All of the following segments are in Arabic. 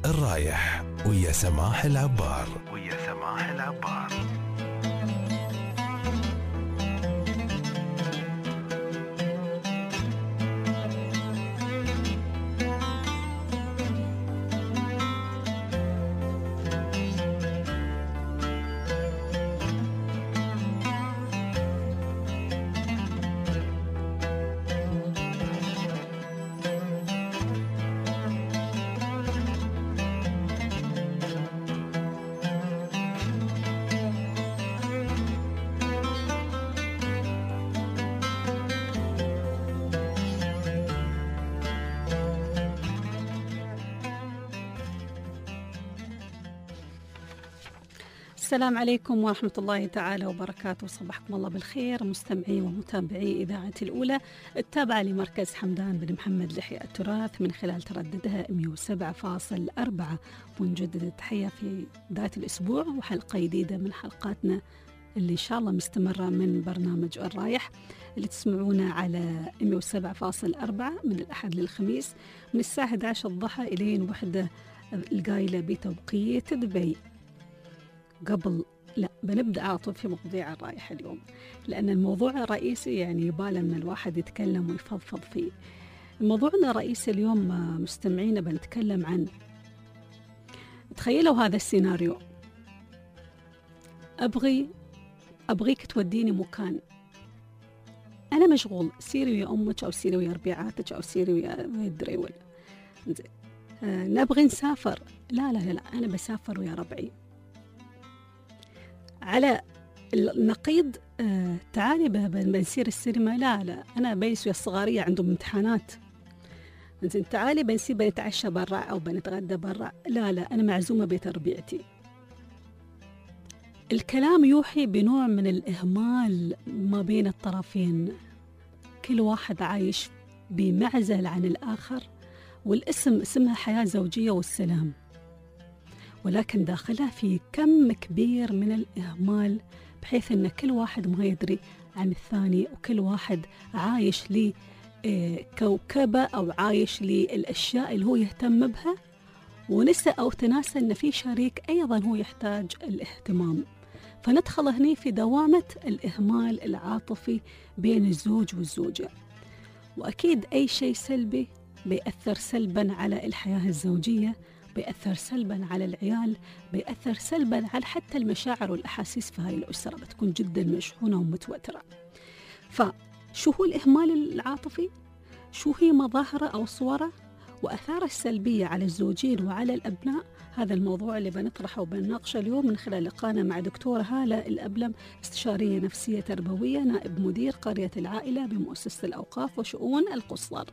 الرايح ويا سماح العبار. السلام عليكم ورحمة الله تعالى وبركاته. صبحكم الله بالخير مستمعي ومتابعي إذاعة الأولى التابعة لمركز حمدان بن محمد لإحياء التراث من خلال ترددها 107.4. ونجدد التحية في بداية الأسبوع وحلقة جديدة من حلقاتنا اللي إن شاء الله مستمرة من برنامج الرايح اللي تسمعونا على 107.4 من الأحد للخميس من الساعة 11 الضحى إلين 1 القايلة بتوقيت دبي. قبل لا بنبدأ أعطي في مواضيع الرايح اليوم، لأن الموضوع الرئيسي يعني يبالي أن الواحد يتكلم ويفضفض فيه. موضوعنا الرئيسي اليوم مستمعينا بنتكلم عن، تخيلوا هذا السيناريو، أبغيك توديني مكان، أنا مشغول، سيري ويا أمك أو سيري ويا ربيعاتك أو سيري ويا الدريول، نبغي نسافر، لا أنا بسافر ويا ربعي. على النقيض تعالي بنسير السينما، لا أنا بيس ويا الصغارية عندهم امتحانات، تعالي بنتعشى برا أو بنتغدى برا، لا أنا معزومة بيت ربيعتي. الكلام يوحي بنوع من الإهمال ما بين الطرفين، كل واحد عايش بمعزل عن الآخر، والاسم اسمها حياة زوجية والسلام، ولكن داخلها في كم كبير من الإهمال، بحيث أن كل واحد ما يدري عن الثاني، وكل واحد عايش لكوكبة أو عايش للأشياء اللي هو يهتم بها، ونسى أو تناسى أن في شريك أيضا هو يحتاج الاهتمام. فندخل هنا في دوامة الإهمال العاطفي بين الزوج والزوجة، وأكيد أي شيء سلبي بيأثر سلبا على الحياة الزوجية، بيأثر سلبا على العيال، بيأثر سلبا على حتى المشاعر والأحاسيس في هاي الأسرة، بتكون جدا مشحونة ومتوترة. فشو هو الإهمال العاطفي؟ شو هي مظاهره أو صوره وأثاره السلبية على الزوجين وعلى الأبناء؟ هذا الموضوع اللي بنطرحه وبنناقشه اليوم من خلال لقاءنا مع دكتورة هالة الأبلم، استشارية نفسية تربوية، نائب مدير قرية العائلة بمؤسسة الأوقاف وشؤون القصار.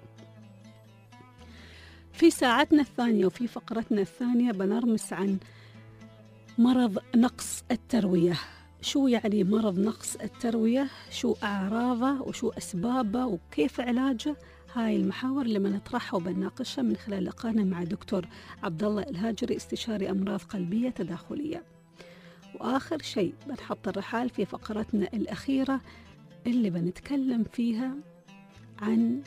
في ساعتنا الثانية وفي فقرتنا الثانية بنرمس عن مرض نقص التروية. شو يعني مرض نقص التروية؟ شو أعراضه وشو أسبابه وكيف علاجه؟ هاي المحاور اللي بنطرحها وبنناقشها من خلال لقاءنا مع دكتور عبد الله الهاجري، استشاري أمراض قلبية تداخلية. وآخر شيء بنحط الرحال في فقرتنا الأخيرة اللي بنتكلم فيها عن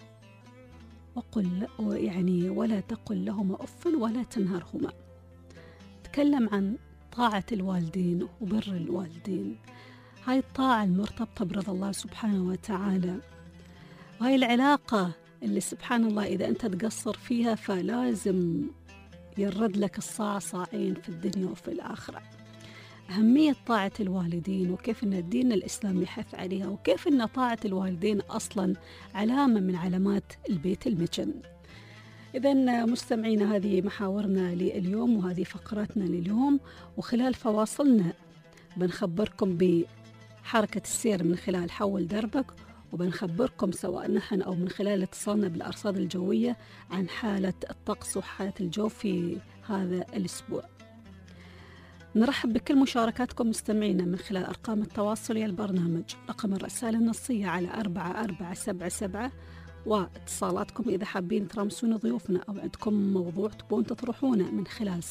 ولا تقل لهما أف ولا تنهرهما. تكلم عن طاعة الوالدين وبر الوالدين، هاي الطاعة المرتبطة برضا الله سبحانه وتعالى، وهاي العلاقة اللي سبحان الله إذا أنت تقصر فيها فلازم يرد لك الصاع صاعين في الدنيا وفي الآخرة. أهمية طاعة الوالدين وكيف أن الدين الإسلامي يحث عليها، وكيف أن طاعة الوالدين أصلا علامة من علامات البيت المجن. إذن مستمعينا، هذه محاورنا لليوم وهذه فقراتنا لليوم، وخلال فواصلنا بنخبركم بحركة السير من خلال حول دربك، وبنخبركم سواء نحن أو من خلال اتصالنا بالأرصاد الجوية عن حالة الطقس وحالة الجو في هذا الأسبوع. نرحب بكل مشاركاتكم مستمعينا من خلال أرقام التواصل يا البرنامج، رقم الرسالة النصية على 4477، واتصالاتكم إذا حابين ترمسون ضيوفنا أو عندكم موضوع تبون تطرحونه من خلال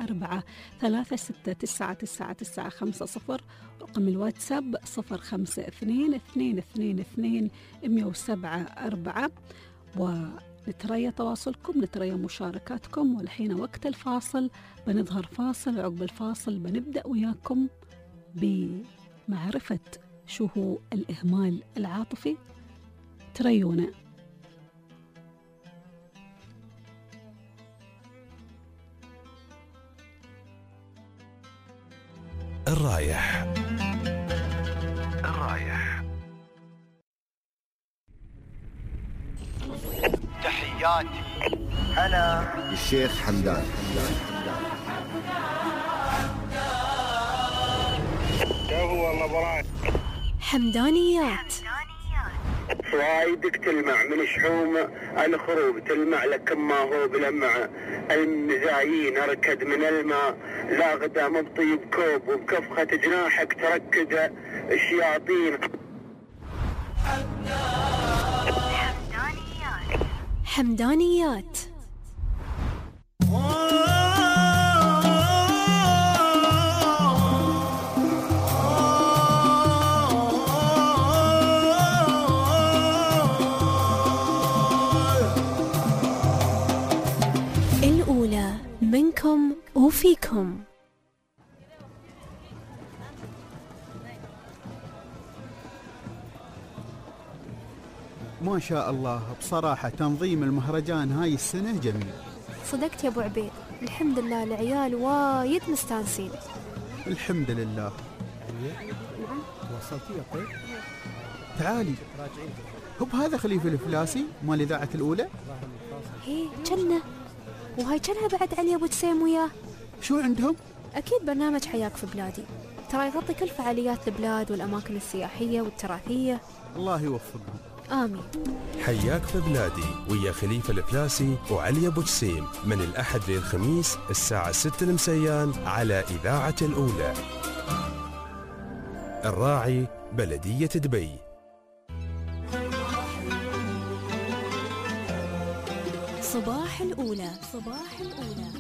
0436999950، رقم الواتساب 0522222174. نتريا تواصلكم، نتريا مشاركاتكم. والحين وقت الفاصل، بنظهر فاصل، وعقب الفاصل بنبدأ وياكم بمعرفة شو هو الإهمال العاطفي. تريونا. الرايح. تحياتي أنا الشيخ حمدان. حمدانيات. فوايدك تلمع من شحوم الخروب، تلمع لك ما هو بلمع المزايين. أركد من الماء لا غدا مبطي بكوب، وبكفخة جناحك تركد الشياطين. حمدانيات. الأولى منكم وفيكم. ما شاء الله، بصراحة تنظيم المهرجان هاي السنة جميل. صدقت يا أبو عبيد، الحمد لله العيال وايد مستانسين. الحمد لله. وصلتي يا طيب؟ تعالي، هو هذا خليفة الفلاسي مال إذاعة الأولى؟ هي جنة، وهاي جنها بعد علي أبو جسيم وياه. شو عندهم؟ أكيد برنامج حياك في بلادي، ترى يغطي كل فعاليات البلاد والأماكن السياحية والتراثية. الله يوفقهم. آمين. حياك في بلادي ويا خليفة الفلاسي وعلي أبو جسيم من الأحد للخميس الساعة 6 المسيان على إذاعة الأولى. الراعي بلدية دبي. صباح الأولى. صباح الأولى.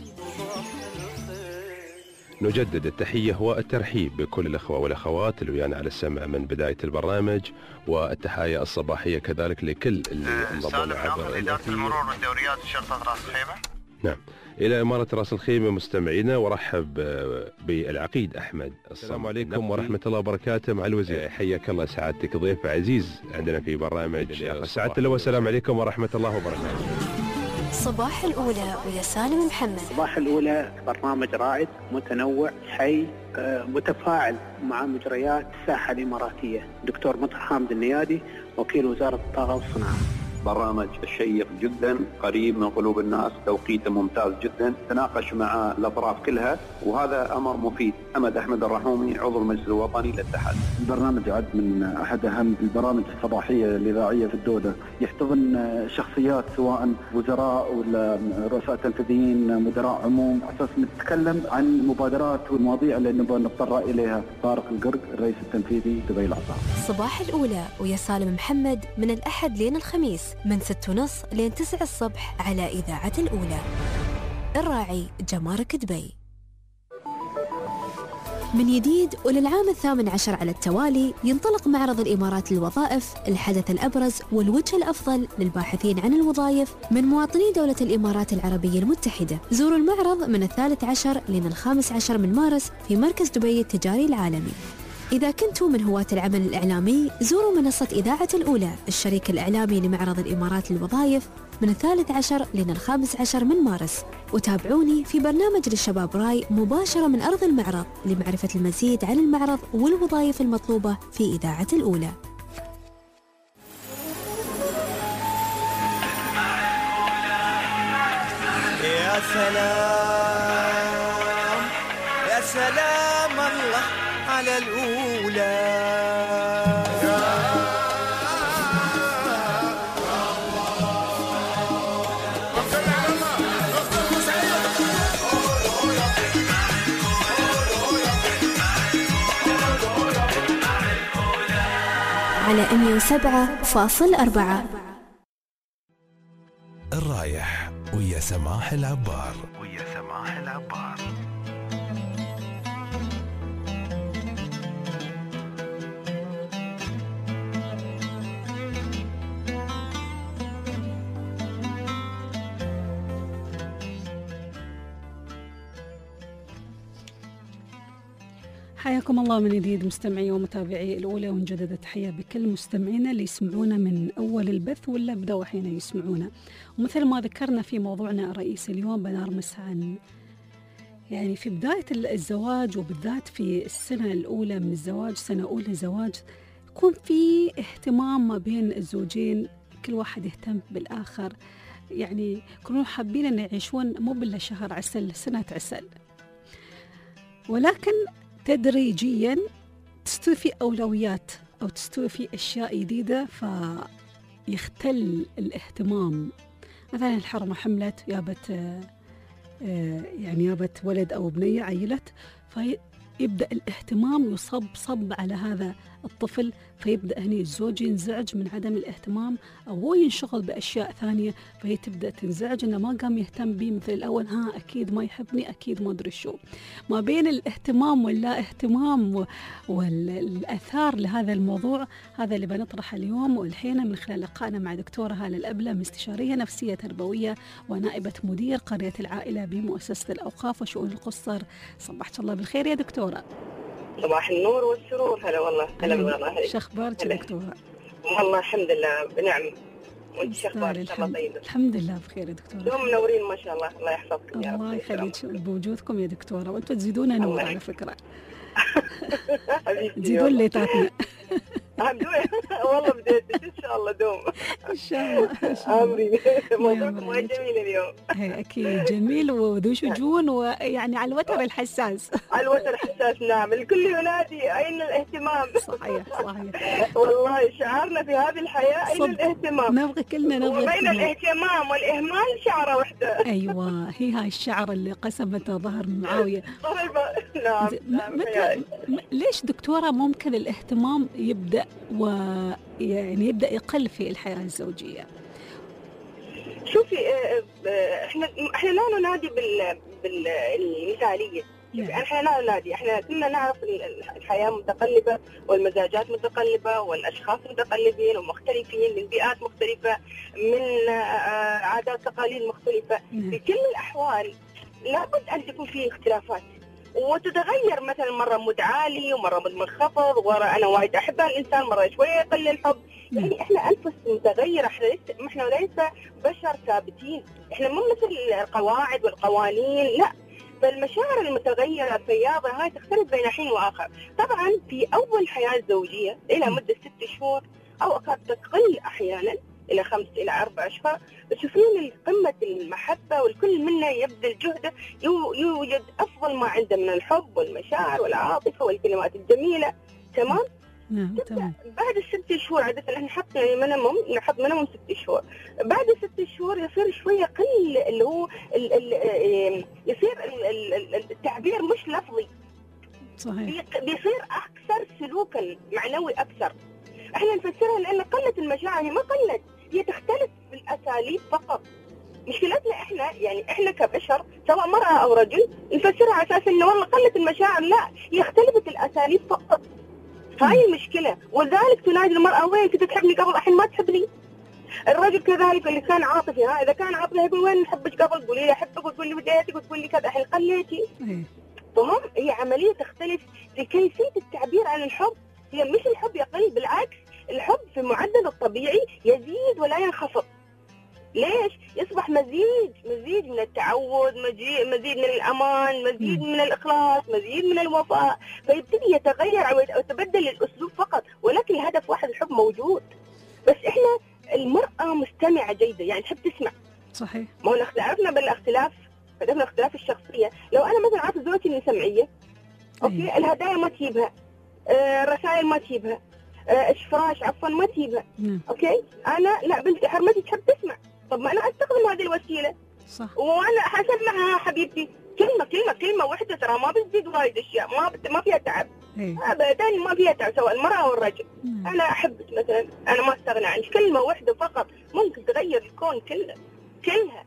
نجدد التحية والترحيب بكل الأخوة والأخوات اللي ويانا على السمع من بداية البرنامج، والتحايا الصباحية كذلك لكل اللي انضموا عبر إدارة المرور والدوريات وشرطة رأس الخيمة. نعم، إلى إمارة رأس الخيمة مستمعينا، ورحب بالعقيد أحمد. السلام عليكم ورحمة الله وبركاته مع الوزير. حياك الله سعادتك، ضيف عزيز عندنا في برنامج سعادة الله. والسلام عليكم ورحمة الله وبركاته. صباح الأولى ويا سالم محمد. صباح الأولى برنامج رائد متنوع حي متفاعل مع مجريات الساحة الإماراتية. دكتور مطهر حامد النيادي، وكيل وزارة الطاقة والصناعة. برنامج شيق جدا، قريب من قلوب الناس، توقيته ممتاز جدا، تناقش مع الأطراف كلها، وهذا أمر مفيد. أحمد الرحومي، عضو المجلس الوطني للاتحاد. البرنامج يعد من أحد أهم البرامج الصباحية الإذاعية في الدولة، يحتضن شخصيات سواء وزراء ولا رؤساء تنفيذيين، مدراء عموم، أساس نتكلم عن المبادرات والمواضيع اللي نبغى نتطرق إليها. طارق القرق، الرئيس التنفيذي دبي العصار. صباح الأولى ويا سالم محمد من الأحد لين الخميس من 6:30 لين 9 الصبح على إذاعة الأولى. الراعي جمارك دبي. من جديد وللعام 18 على التوالي ينطلق معرض الإمارات للوظائف، الحدث الأبرز والوجه الأفضل للباحثين عن الوظائف من مواطني دولة الإمارات العربية المتحدة. زوروا المعرض من 13 لين 15 من مارس في مركز دبي التجاري العالمي. إذا كنتوا من هواة العمل الإعلامي، زوروا منصة إذاعة الأولى الشريك الإعلامي لمعرض الإمارات للوظائف من 13 لين 15 من مارس، وتابعوني في برنامج للشباب راي مباشرة من أرض المعرض لمعرفة المزيد عن المعرض والوظائف المطلوبة في إذاعة الأولى. يا سلام يا سلام الله على الأولى. على 107.4. الرايح ويا سماح العبار. حياكم الله من جديد مستمعي ومتابعي الأولى، ونجدد التحية بكل مستمعينا اللي يسمعونا من أول البث ولا بدأوا حين يسمعونا. ومثل ما ذكرنا في موضوعنا الرئيسي اليوم بنرمس عن يعني في بداية الزواج، وبالذات في السنة الأولى من الزواج، سنة أولى زواج، يكون في اهتمام ما بين الزوجين، كل واحد يهتم بالآخر، يعني يكونوا حابين أن يعيشون مو بالله شهر عسل سنة عسل، ولكن تدريجيا تستوي في أولويات أو تستوي في أشياء جديدة فيختل الاهتمام. مثلا الحرمة حملت، يابت ولد أو بنية، عيلت، فيبدأ الاهتمام يصب على هذا الطفل، فيبدأ هني الزوج ينزعج من عدم الاهتمام، أو هو ينشغل بأشياء ثانية، فهي تبدأ تنزعج إنه ما قام يهتم بي مثل الأول، أكيد ما يحبني، أكيد ما أدري شو. ما بين الاهتمام واللا اهتمام والأثار لهذا الموضوع، هذا اللي بنطرحه اليوم والحين من خلال لقائنا مع دكتورة هالة الأبلة، مستشارية نفسية تربوية ونائبة مدير قرية العائلة بمؤسسة الأوقاف وشؤون القصر. صبحت الله بالخير يا دكتورة. صباح النور والسرور. هلا والله. هلا والله. شو اخبارك يا دكتورة؟ والله الحمد لله بنعم. وانت شو اخبارك؟ الله طيب. الحمد لله بخير يا دكتورة. دوم منورين ما شاء الله. الله يحفظكم يا رب. الله يخليك بوجودكم يا دكتورة، وانتم تزيدونا نور على فكرة. تزيدون ليتاتنا. والله بديت ان شاء الله دوم. ان شاء الله. امين. موضوعكم جميل اليوم. هي اكيد جميل وذو شجون، ويعني على الوتر الحساس. على الوتر الحساس، نعم. الكل ينادي اين الاهتمام. صحيح. والله شعارنا في هذه الحياه اين الاهتمام. نبغى كلنا نبغى. وبين الاهتمام والاهمال شعره واحده. ايوه، هي هاي الشعر اللي قسمته ظهر معاويه. نعم. ليش دكتورة ممكن الاهتمام يبدأ ويعني يبدأ يقل في الحياة الزوجية؟ شوفي، احنا لا ننادي بالمثالية. احنا لا ننادي، احنا كلنا نعرف الحياة متقلبة والمزاجات متقلبة والاشخاص متقلبين ومختلفين من بيئات مختلفة، من عادات تقاليد مختلفة. في كل الأحوال لابد أن تكون فيه اختلافات وتتغير، مثلا مرة مود عالي ومرة مود منخفض، ومرة أنا وايد أحب الإنسان، مرة شوية يقل الحب. يعني إحنا أنفس متغيرة، إحنا ليس بشر ثابتين، إحنا مو مثل القواعد والقوانين، لا. فالمشاعر المتغيرة الفياضة هاي تختلف بين حين وآخر. طبعا في أول حياة زوجية إلى مدة 6 شهور أو قد تقل أحيانا إلى 5 إلى 4 أشهر، تشوفين قمة المحبة والكل منا يبذل جهده، يوجد أفضل ما عنده من الحب والمشاعر والعاطفة والكلمات الجميلة. تمام؟ تمام. بعد 6 شهور عادة احنا نحط منهم 6 شهور. بعد 6 شهور يصير شوية يقل اللي هو يصير التعبير مش لفظي. صحيح. بيصير أكثر سلوكا معنوي أكثر. احنا نفسرها لأن قلة المشاعر، هي ما قلت، هي تختلف في الأساليب فقط. مشكلتنا احنا كبشر سواء مرأة أو رجل نفسرها على أساس إنه والله قلة المشاعر، لا، هي اختلفت الأساليب فقط. هاي المشكلة. ولذلك تنادي المرأة وين كنت تحبني قبل الحين ما تحبني. الرجل كذلك اللي كان عاطفي، إذا كان عاطفي يقول وين نحبك قبل، تقولي لي أحبك وتقول لي بديتك وتقول لي كذا، الحين قليتي. تمام. هي عملية تختلف في كيفية التعبير عن الحب. هي مش الحب يقل، بالعكس الحب في معدل الطبيعي يزيد ولا ينخفض. ليش؟ يصبح مزيد من التعود، مزيد من الأمان، مزيد من الإخلاص، مزيد من الوفاء، فيبتدي يتغير أو يتبدل الأسلوب فقط، ولكن الهدف واحد، الحب موجود. بس إحنا المرأة مستمعة جيدة، يعني تحب تسمع. صحيح. ما هو عرفنا بالاختلاف، عرفنا اختلاف الشخصية. لو أنا مثلا عارفة زوجتي إني سمعية، أوكي، الهدايا ما تجيبها، الرسائل ما تجيبها، إشفراش عفوا ما تجيبها، أوكي، أنا لا، بنتي حرمتي تحب تسمع، طب ما أنا أستخدم هذه الوسيلة. صح. وأنا حسمعها حبيبتي كلمة واحدة، ترى ما بتزيد وايد أشياء، ما فيها تعب. أبداً ما فيها تعب، سواء المرأة أو الرجل. أنا أحبك مثلا، أنا ما أستغنى عنك، كلمة واحدة فقط ممكن تغير الكون كلها.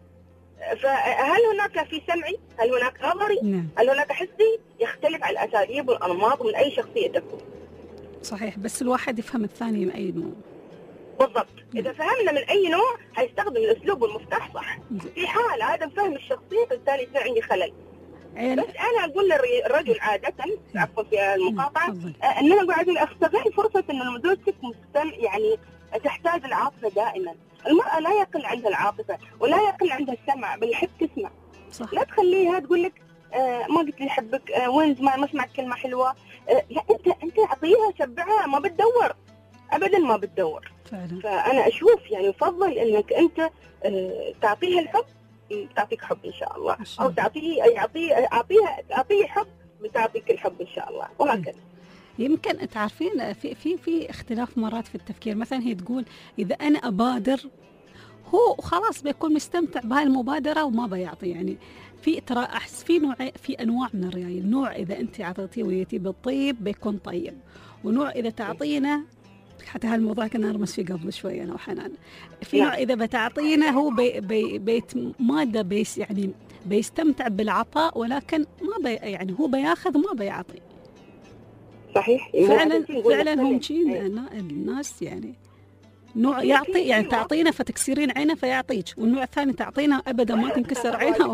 فهل هناك في سمعي؟ هل هناك نظري؟ هل هناك حسي؟ يختلف على الأساليب والأنماط من أي شخصية تكون. صحيح، بس الواحد يفهم الثاني من أي نوع. بالضبط. إذا فهمنا من أي نوع هيستخدم الأسلوب والمفتاح صح. في حال عدم فهم الشخصية فالتالي يصير عندي خلل. بس انا اقول للرجل عاده، عفوا في المقاطعه، ان انا اقول استغل فرصه ان زوجتك يعني تحتاج العاطفه دائما. المراه لا يقل عندها العاطفه ولا يقل عندها السمع، بل يحب تسمع. صح. لا تخليها تقول لك ما قلت لي احبك، وين ما سمعت كلمه حلوه. لا، انت اعطيها، شبعها، ما بتدور ابدا، ما بتدور فعلا. فانا اشوف يعني يفضل انك انت تعطيها الحب، تعطيك حب ان شاء الله، او اعطيه حب، بتعطيك الحب ان شاء الله، وهكذا. يمكن تعرفين في اختلاف مرات في التفكير. مثلا هي تقول اذا انا ابادر هو خلاص بيكون مستمتع بهاي المبادره وما بيعطي. يعني في ترى احس في انواع من الريايل. نوع اذا انت اعطيتيه ويتي بالطيب بيكون طيب، ونوع اذا تعطينا، حتى هالموضوع كنا نرمس فيه قبل شوي انا وحنان، في نوع اذا بتعطينا هو بيت ماده بيس، يعني بيستمتع بالعطاء ولكن ما يعني هو بياخذ ما بيعطي. صحيح. فعلا هم الناس يعني نوع يعطي، يعني تعطينا فتكسرين عينه فيعطيك، والنوع الثاني تعطينا ابدا ما تنكسر عينه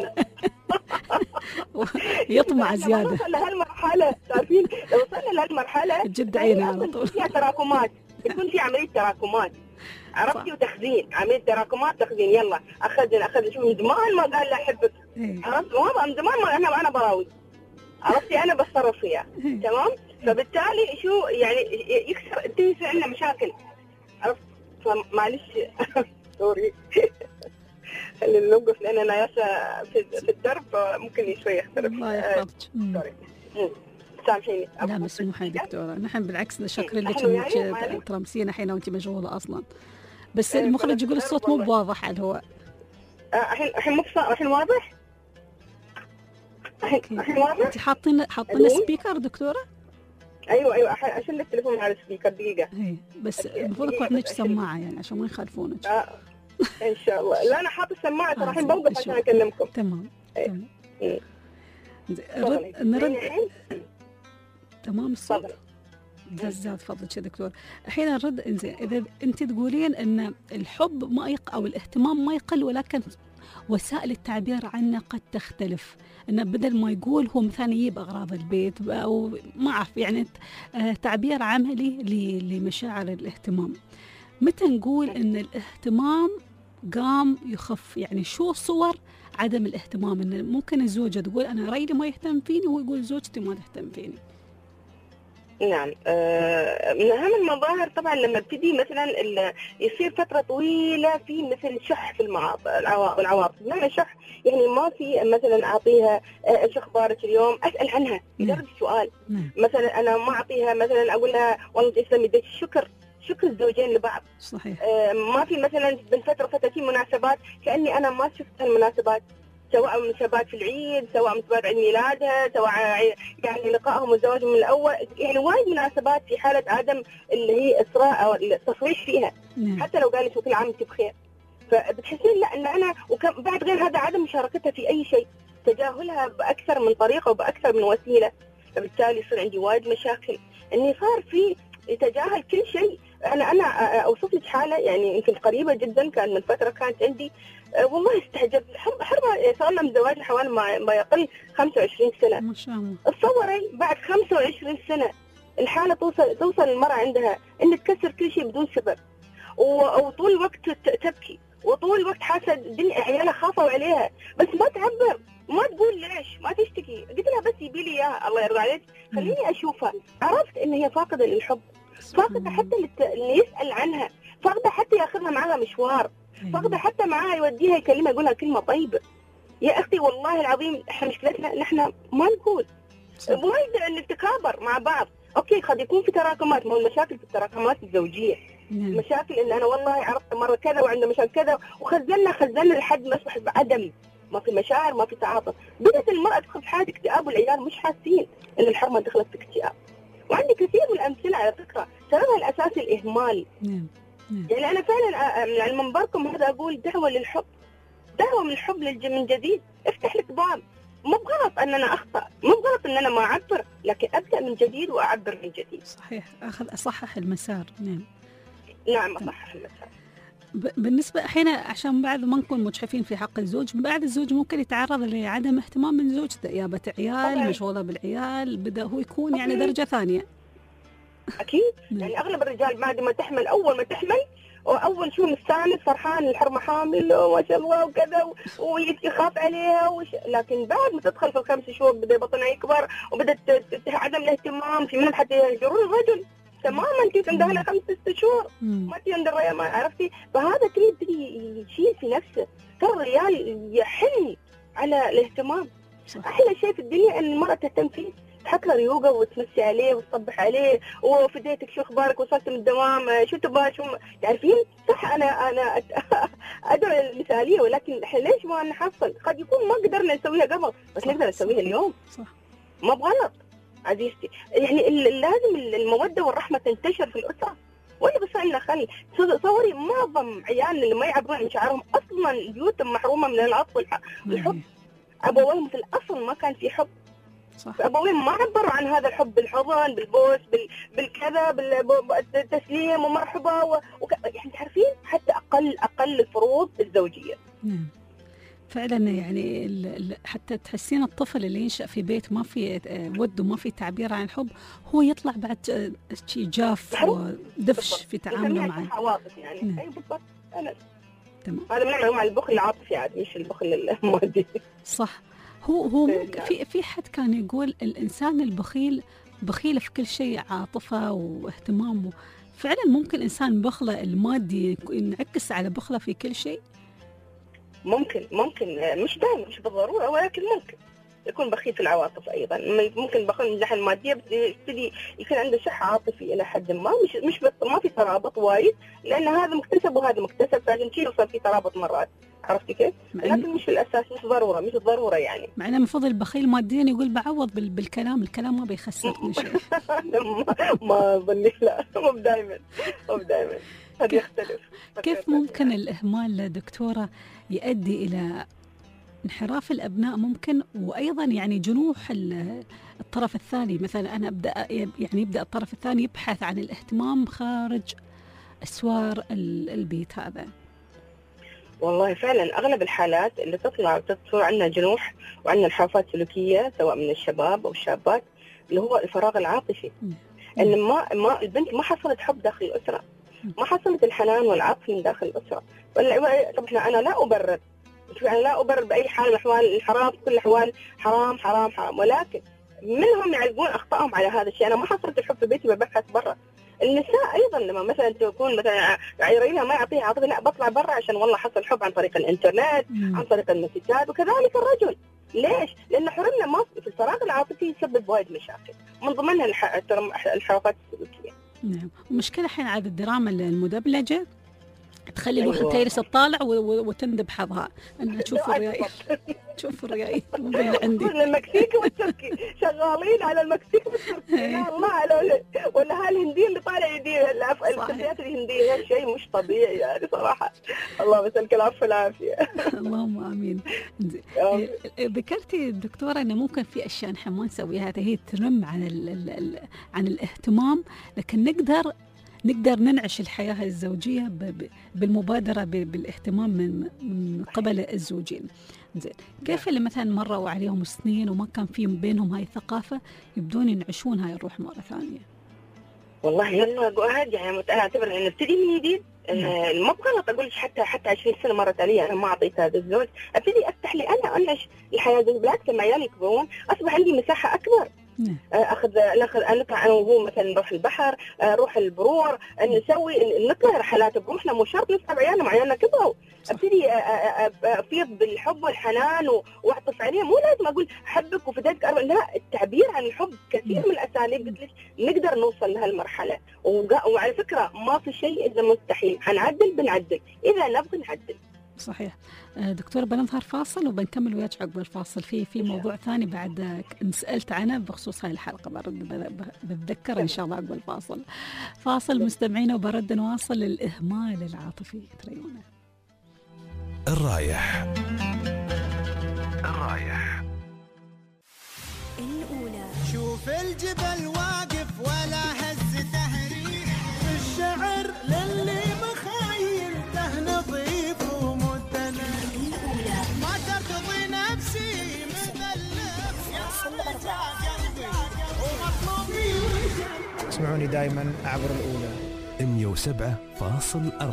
يطمع زياده. وصلنا لهالمرحله، تعرفين لو وصلنا لهالمرحله جد عينه على طول فيها تراكمات، يكون في عمليه تراكمات، عرفتي؟ وتخزين، عمليه تراكمات، تخزين. يلا اخذ شو من زمان ما قال لا احبك، عرفت؟ من زمان ما انا براوي، عرفتي؟ انا بتصرف فيها، تمام؟ فبالتالي شو يعني يكسر، تنسى عندنا مشاكل، عرفت؟ فمعلش سوري خلينا نوقف لان انا ياسا في الدرب ممكن شوي يختلف. الله يحفظك. سوري سامحيني. لا مسموحة يا دكتورة، نحن بالعكس شاكرين لك انك ترمسينا حين وانت مشغولة اصلا، بس المخرج يقول الصوت مو بواضح على الهواء. الحين واضح؟ الحين واضح؟ انت حاطين سبيكر دكتورة؟ ايوه عشان التليفون على السبيكر. دقيقة بس المفروض يكون عندك سماعة يعني عشان ما يخالفونك. ان شاء الله. لا انا حاطه السماعه ترى الحين بوقف عشان اكلمكم. تمام. نرد. تمام الصوت زاد فضلك يا دكتور. الحين نرد. انزين اذا انت تقولين ان الحب ما او الاهتمام ما يقل، ولكن وسائل التعبير عنه قد تختلف، انه بدل ما يقول هو مثلا يجيب اغراض البيت او ما اعرف يعني تعبير عملي لمشاعر الاهتمام. متى نقول ان الاهتمام قام يخف؟ يعني شو صور عدم الاهتمام؟ ان ممكن الزوجة تقول انا ريلي ما يهتم فيني، وهو يقول زوجتي ما تهتم فيني. نعم. من اهم المظاهر طبعا لما ابتدي مثلا يصير فتره طويله في مثل شح في العواطف. معنى شح يعني ما في مثلا اعطيها ايش اخبارك اليوم، اسال عنها مجرد سؤال. مثلا انا ما اعطيها مثلا اقول لها والله تسلم يدك، شكر الزوجين لبعض. صحيح. ما في مثلا بالفتره في مناسبات كاني انا ما شفت المناسبات، سواء مناسبات في العيد، سواء مناسبات عيد ميلادها، سواء يعني لقائهم وزواجهم من الاول، يعني وايد مناسبات في حاله عدم اللي هي اصرار او التصريح فيها. حتى لو قالت كل عام وانت بخير، فبتحسين لا ان انا بعد غير هذا عدم مشاركتها في اي شيء، تجاهلها باكثر من طريقه وباكثر من وسيله، فبالتالي يصير عندي وايد مشاكل اني صار في يتجاهل كل شيء. انا اوصف لك حاله يعني يمكن قريبه جدا، كان من فتره كانت عندي والله استعجبت، حرمه صار لنا مزواج حوالي ما يقل 25 سنه. ما شاء الله. تصوري بعد 25 سنه الحاله توصل المراه عندها ان تكسر كل شيء بدون سبب، وطول الوقت تبكي، وطول الوقت حاسه الدنيا عيالها خافوا عليها، بس ما تعبر، ما تقول ليش، ما تشتكي. قلت لها بس يبي لي اياها الله يرضى عليك خليني اشوفها. عرفت ان هي فاقده للحب، فاقده حتى اللي يسال عنها، فاقده حتى ياخذها معها مشوار، فاقده حتى معها يوديها يكلمها يقولها كلمه طيبه. يا اختي والله العظيم احنا مشكلتنا نحن ما نقول، وايد نتكابر مع بعض. اوكي قد يكون في تراكمات، ما هو المشاكل في التراكمات الزوجيه. مشاكل ان انا والله عرفت مره كذا وعندنا مشاكل كذا، وخزلنا لحد ما اصبح بعدم، ما في مشاعر، ما في تعاطف. بدأت المرأة تدخل في حالة اكتئاب، والعيال مش حاسين ان الحرمة دخلت في اكتئاب. وعندي كثير من الامثله على فكره، سببها الاساسي الاهمال. يعني انا فعلا يعني منبركم هذا اقول دعوه للحب، دعوه من الحب من جديد. افتح لك باب، مو بغلط ان انا اخطا، مو بغلط ان انا ما اعبر، لكن ابدا من جديد واعبر من جديد. صحيح. اصحح المسار. نعم اصحح المسار. بالنسبة أحيانا عشان بعد ما نكون مجحفين في حق الزوج، بعد الزوج ممكن يتعرض لعدم اهتمام من زوجته، يابة عيال، مشغولة بالعيال، بدأ هو يكون يعني درجة ثانية. أكيد. يعني أغلب الرجال بعد ما تحمل، أول ما تحمل وأول شو مستانس فرحان الحرمة حامل وما شاء الله وكذا ويخاف عليها لكن بعد ما تدخل في ال5 شهور بدأ بطنها يكبر وبدأت عدم الاهتمام، في منهم حتى يهجرون الرجل تماما. انت عندها لها 5-6 شهور ما تندر ما عرفتي. فهذا كله يشيل في نفسه. ترى الرجال يحن على الاهتمام. احلى شيء في الدنيا ان المرأة تهتم فيه، تحط له ريوقه وتمسي عليه وتصبح عليه وفديتك شو اخبارك وصلت من الدوام شو تبغى شو تعرفين. صح انا ادري المثاليه، ولكن احنا ليش ما نحصل؟ قد يكون ما قدرنا نسويها قبل بس نقدر نسويها اليوم. صح ما بغلط عزيزتي. يعني لازم الموده والرحمه تنتشر في الاسره. ولا بس إنه خلي صوري معظم عيالنا اللي ما يعبرون عن مشاعرهم اصلا بيوتهم محرومه من العطف والحب. ابوهم في الاصل ما كان في حب. صح. أبوين ما عبروا عن هذا الحب بالحضن بالبوس بالكذا بالتسليم ومرحبا يعني تعرفين حتى أقل الفروض الزوجية. فعلا يعني حتى تحسين الطفل اللي ينشأ في بيت ما في ود وما في تعبير عن الحب، هو يطلع بعد شيء جاف ودفش في تعامله معه. عواطف يعني. أي بالضبط. تمام. هذا من نوع البخل العاطفي عاد مش البخل المادي. صح. هو ممكن في حد كان يقول الإنسان البخيل بخيل في كل شيء، عاطفة واهتمامه. فعلا ممكن إنسان بخله المادي ينعكس على بخله في كل شيء. ممكن مش دائما مش بالضرورة، ولكن ممكن يكون بخيل في العواطف أيضا. ممكن بخيل من الناحية المادية بس يبتدي يكون عنده شح عاطفي إلى حد ما. مش ما في ترابط وايد، لأن هذا مكتسب وهذا مكتسب، فلازم شيء يوصل في ترابط مرات. عرفتي كيف؟ لكن مش الأساس، مش ضرورة يعني. مع أنه المفروض البخيل ماديا يقول بعوض بالكلام، الكلام ما بيخسرني شيء. ما أظني، لا مو دائما هذا يختلف. كيف ممكن الإهمال دكتورة يؤدي إلى انحراف الأبناء ممكن، وأيضا يعني جنوح الطرف الثاني؟ مثلا أنا يبدأ الطرف الثاني يبحث عن الاهتمام خارج أسوار البيت هذا. والله فعلا أغلب الحالات اللي تصير عندنا جنوح وعندنا انحرافات سلوكية سواء من الشباب أو الشابات، اللي هو الفراغ العاطفي. إن ما البنت ما حصلت حب داخل الأسرة، ما حصلت الحنان والعطف من داخل الأسرة. طبعا أنا لا أبرر، أنا لا أبرر بأي حال من الأحوال الانحراف، كل الأحوال حرام حرام حرام، ولكن منهم يعالجون أخطائهم على هذا الشيء. أنا ما حصلت الحب في بيتي ببحث برا. النساء أيضا لما مثلا تكون مثلا عيرينها ما يعطيها عاطفة، لا بطلع برا عشان والله حصل حب عن طريق الإنترنت، عن طريق المسجات. وكذلك الرجل. ليش؟ لأن حرمنا ما في الفراغ العاطفي يسبب وايد مشاكل، من ضمنها الانحرافات السلوكية. نعم. المشكلة الحين عاد الدراما المدبلجة تخلي الواحد تيرس تطالع وتندب حظها. أنا شوف الرياي اللي عندي. المكسيكي والتركي شغالين على المكسيكي والتركي. يا الله على ولا هالهندي اللي طالع يدير الفتيات الهندية شيء مش طبيعي يعني صراحة. الله يسلمك العافية والعافية. اللهم آمين. ذكرتي دكتورة أنه ممكن في أشياء نحن ما نسويها، هي تنم عن الاهتمام، لكن نقدر ننعش الحياة الزوجية بالمبادرة بالاهتمام من قبل الزوجين. زين، كيف اللي مثلا مروا عليهم سنين وما كان في بينهم هاي الثقافة يبدون ينعشون هاي الروح مرة ثانية؟ والله يلا يعني أنا أعتبر إن نبتدي من جديد. ما بغلط أقول حتى 20 سنة مرة ثانية أنا ما أعطيت هذا الزوج، أبتدي أفتح لي أنا أنعش الحياة بالعكس. لما عيالي يكبرون أصبح عندي مساحة أكبر. نطلع أنا وهو مثلا نروح البحر، نروح البرور، نطلع رحلات بروحنا، مو شرط نسحب عيالنا مع عيالنا كبروا. ابتدي افيض بالحب والحنان واعطف عليهم. مو لازم اقول حبك وفداك، لا، التعبير عن الحب كثير من الاساليب قلت لك نقدر نوصل لهالمرحله. وعلى فكره ما في شيء اذا مستحيل، حنعدل بنعدل اذا نبغى نعدل. صحيح. دكتورة بنظهر فاصل وبنكمل وياك عقب الفاصل. في موضوع ثاني بعد سألت عنه بخصوص هاي الحلقة، بتذكر إن شاء الله عقب الفاصل. فاصل مستمعينا وبرد نواصل الإهمال العاطفي. تريونه الرايح الأولى. شوف الجبل واقف ولا هز تهريج، الشعر للي مخايل تهنى اسمعوني دائما عبر الأولى 107.4.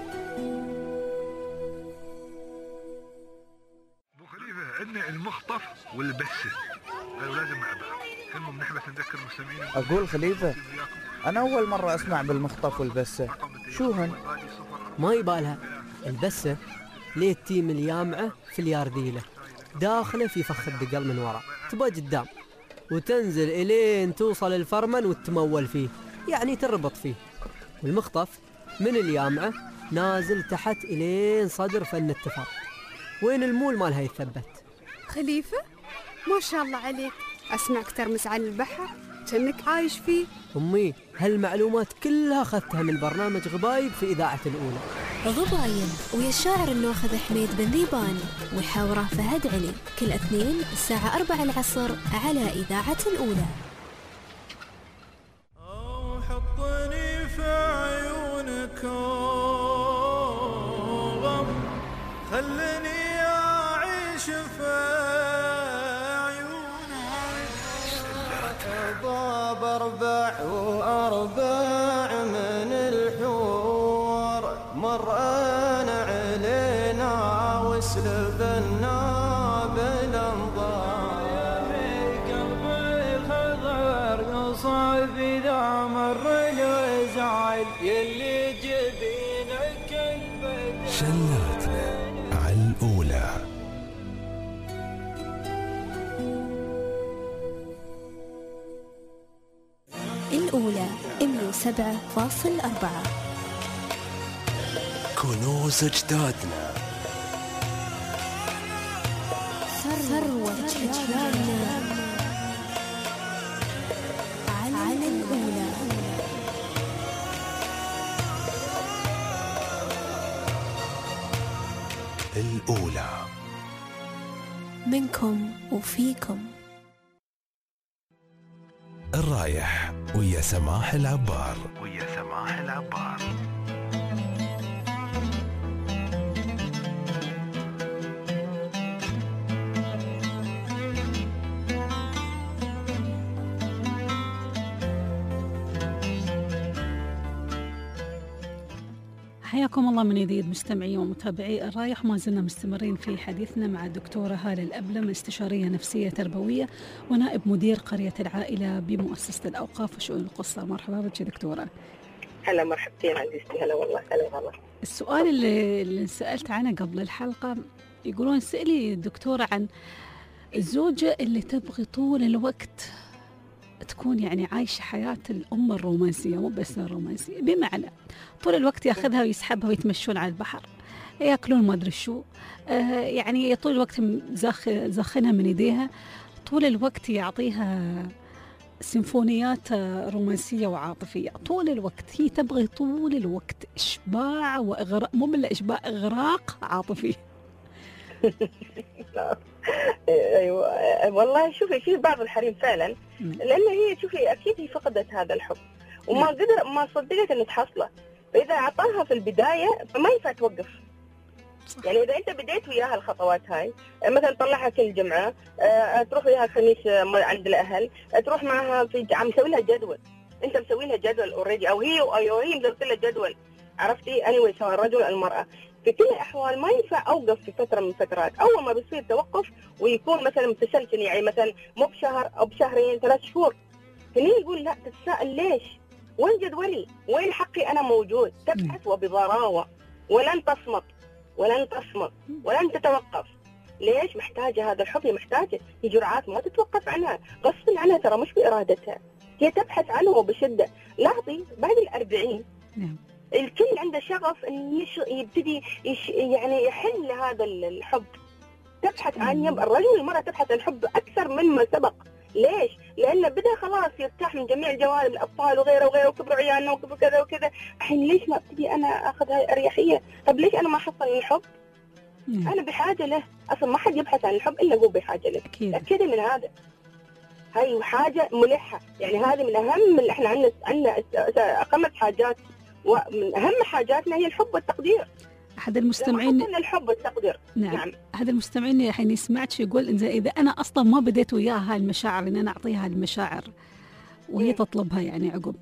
ابو خليفه عندنا المخطف والبسه لازم مع بعض. المهم نحن بس نذكر المستمعين. اقول خليفه انا اول مره اسمع بالمخطف والبسه، شوهن؟ ما يبالها البسه ليه التيم اليامعه في اليارديله داخله في فخ الدقل من وراء تبقى قدام وتنزل الين توصل الفرمن وتمول فيه، يعني تربط فيه. والمخطف من اليامعه نازل تحت الين صدر فن التفاق، وين المول مالها يثبت. خليفه ما شاء الله عليك، اسمعك ترمس على البحر كأنك عايش فيه. امي هالمعلومات كلها اخذتها من برنامج غبايب في اذاعه الاولى. غبايب ويا الشاعر الناخذ حميد بن ذيبان وحاوره فهد علي، كل اثنين الساعه 4 العصر على اذاعه الاولى. حطني في عيونك خلني اعيش في ضاب 44 من الحور مرأنا علينا وسلبنا بالانظار. قلبي الخضر قصف اذا مر الازعل يلي جبينك البدر. شلاتنا على الأولى. الأولى 107.4. كنوز أجدادنا، ثروة أجيالنا على الأولى. الأولى منكم وفيكم. الرايح ويا سماح العبار. حياكم الله من جديد مستمعي ومتابعي الرايح. ما زلنا مستمرين في حديثنا مع الدكتورة هالة الأبلم، استشارية نفسية تربوية ونائب مدير قرية العائلة بمؤسسة الأوقاف وشؤون القصة. مرحبا بك دكتورة. هلا مرحبتين عزيزتي. هلا والله. هلا والله. السؤال اللي سألت عنه قبل الحلقة، يقولون سألي دكتورة عن الزوجة اللي تبغي طول الوقت تكون يعني عايشة حياة الأم الرومانسية، مو بس الرومانسية، بمعنى طول الوقت ياخذها ويسحبها ويتمشون على البحر، ياكلون ما أدري شو، يعني طول الوقت زاخنها من يديها، طول الوقت يعطيها سيمفونيات رومانسية وعاطفية طول الوقت. هي تبغي طول الوقت إشباع وإغراق، مو من إشباع، إغراق عاطفي. ايوه والله. شوفي في بعض الحريم فعلا، لان هي شوفي اكيد هي فقدت هذا الحب وما قدر ما صدقت ان تحصله، فاذا اعطاها في البدايه فما ينفع توقف. يعني اذا انت بديت وياها الخطوات هاي، مثلا تطلعها كل جمعه، تروح وياها الخميس عند الاهل، تروح معها في عم مسوي لها جدول، انت مسوي لها جدول اوريدي، او هي مسوي لها جدول، عرفتي؟ اني سواء الرجل او المراه. في كل الأحوال ما ينفع أوقف في فترة من الفترات. أول ما بيصير توقف ويكون مثلا متسلسل، يعني مثلا مو بشهر أو بشهرين 3 شهور، هني يقول لا، تتساءل ليش؟ وين جدولي؟ وين حقي أنا موجود؟ تبحث وبضراوة، ولن تصمت ولن تتوقف. ليش؟ محتاجة هذا الحب، محتاجة، هي جرعات ما تتوقف عنها، غصب عنها ترى، مش بإرادتها، هي تبحث عنه بشدة. لاحظي بعد 40 الكل عنده شغف ان يبتدي يعني يحل هذا الحب، تبحث عن الرجل والمرأة تبحث عن الحب اكثر مما سبق. ليش؟ لانه بدا خلاص يرتاح من جميع الجوانب، الاطفال وغيره وكبروا عيالنا وكبروا كذا وكذا. الحين ليش ما ابتدي انا اخذ هاي الاريحيه؟ طب ليش انا ما احصل الحب؟ انا بحاجه له، اصلا ما حد يبحث عن الحب الا هو بحاجه له. اكيد من هذا، هاي حاجه ملحه، يعني هذه من اهم اللي احنا عندنا 5 حاجات، ومن أهم حاجاتنا هي الحب والتقدير. أحد المستمعين الحب والتقدير. نعم. أحد المستمعين الحين يسمعك يقول إن إذا أنا أصلا ما بديت وياها هاي المشاعر إن أنا أعطيها المشاعر وهي تطلبها يعني عقب،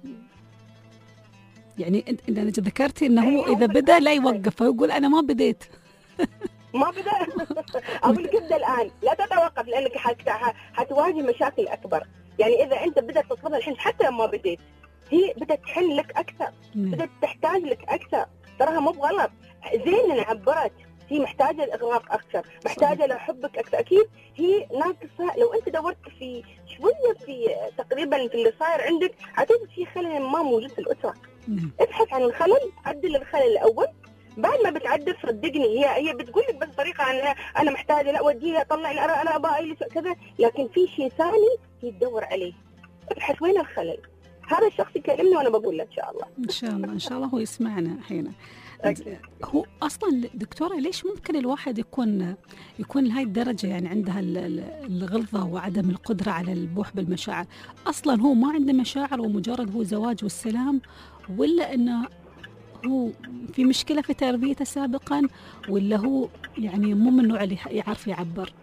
يعني أنت ذكرتي إنه هو إذا بدأ لا يوقف، يقول أنا ما بديت. ما بدأ أقول لك ابدأ الآن، لا تتوقف، لأنك حتواجه مشاكل أكبر. يعني إذا أنت بدأت تطلبها الحين حتى لما بديت، هي بدأت تحن لك أكثر، بدأت تحتاج لك أكثر. تراها مو بغلط، زين إن عبرت، هي محتاجة الإغراق أكثر، محتاجة لحبك أكثر. أكيد هي ناقصة. لو أنت دورت في شوية في تقريبا في اللي صاير عندك، أعتقد في خلل ما موجود في الأسرة. ابحث عن الخلل، عدل الخلل الأول، بعد ما بتعدل صدقني هي بتقول لك بس طريقة أنا محتاجة، لا وديها طلعني أنا أبغى كذا، لكن في شيء ثاني هي تدور عليه. ابحث وين الخلل. هذا الشخص يكلمني وأنا بقول له إن شاء الله. إن شاء الله هو يسمعنا الحين. هو أصلا دكتورة ليش ممكن الواحد يكون لهاي الدرجة يعني عندها الغلظة وعدم القدرة على البوح بالمشاعر؟ أصلا هو ما عنده مشاعر ومجرد هو زواج والسلام، ولا إنه هو في مشكلة في تربيته سابقا، ولا هو يعني مو من النوع اللي يعرف يعبر؟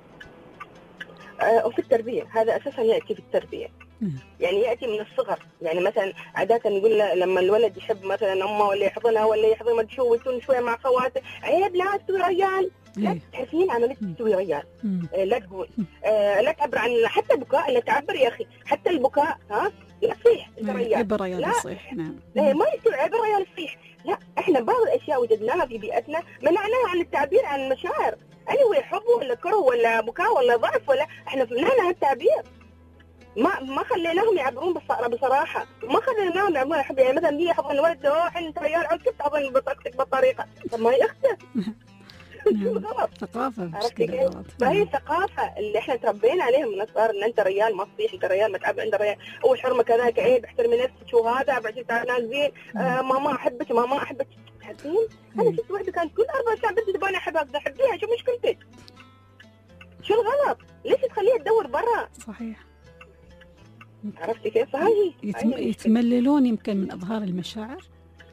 وفي التربية، هذا أساسا يأتي في التربية. يعني يأتي من الصغر. يعني مثلا عادة نقول لما الولد يحب مثلا أمه ولا يحضنها ولا يحضن ما تشوي شوية مع خواته، عيب لا تسوي ريال، لا تحسين عملية تسوي ريال، لا تقول، لا تعبر عن حتى البكاء، لا تعبر يا أخي، حتى البكاء ها لا تصيح ريال، عيب الريال يصيح. نعم. لا ما يصير عيب الريال يصيح. لا، احنا بعض الأشياء وجدناها في بيئتنا منعناها عن التعبير عن المشاعر. هو حب ولا كره ولا بكاء ولا ضعف، ولا احنا منعناها التعبير. ما خليناهم يعبرون بصراحة، ما خليناهم يعبرون حب. يعني مثلا هي حضن الولد، انت ريال عود كيف تحضن بطاقتك بالطريقة؟ طب ما يختلف. غلط. ثقافة. ما هي ثقافة اللي احنا تربينا عليها من الصغر، ان انت ريال ما تصيح، انت ريال ما تعبر، انت ريال اول حرمة كذاك، عيب، احترمي نفسك، شو هذا بعد ناس زين، ماما احبك ماما احبك. حسين انا شفت وحدة كانت كل 4 ساعات بنتي تبغاني احبها، احبيها، شو مشكلتك؟ شو الغلط؟ ليش تخليها تدور برا؟ صحيح. عرفتي كيف؟ هاي يتمللون يمكن من اظهار المشاعر.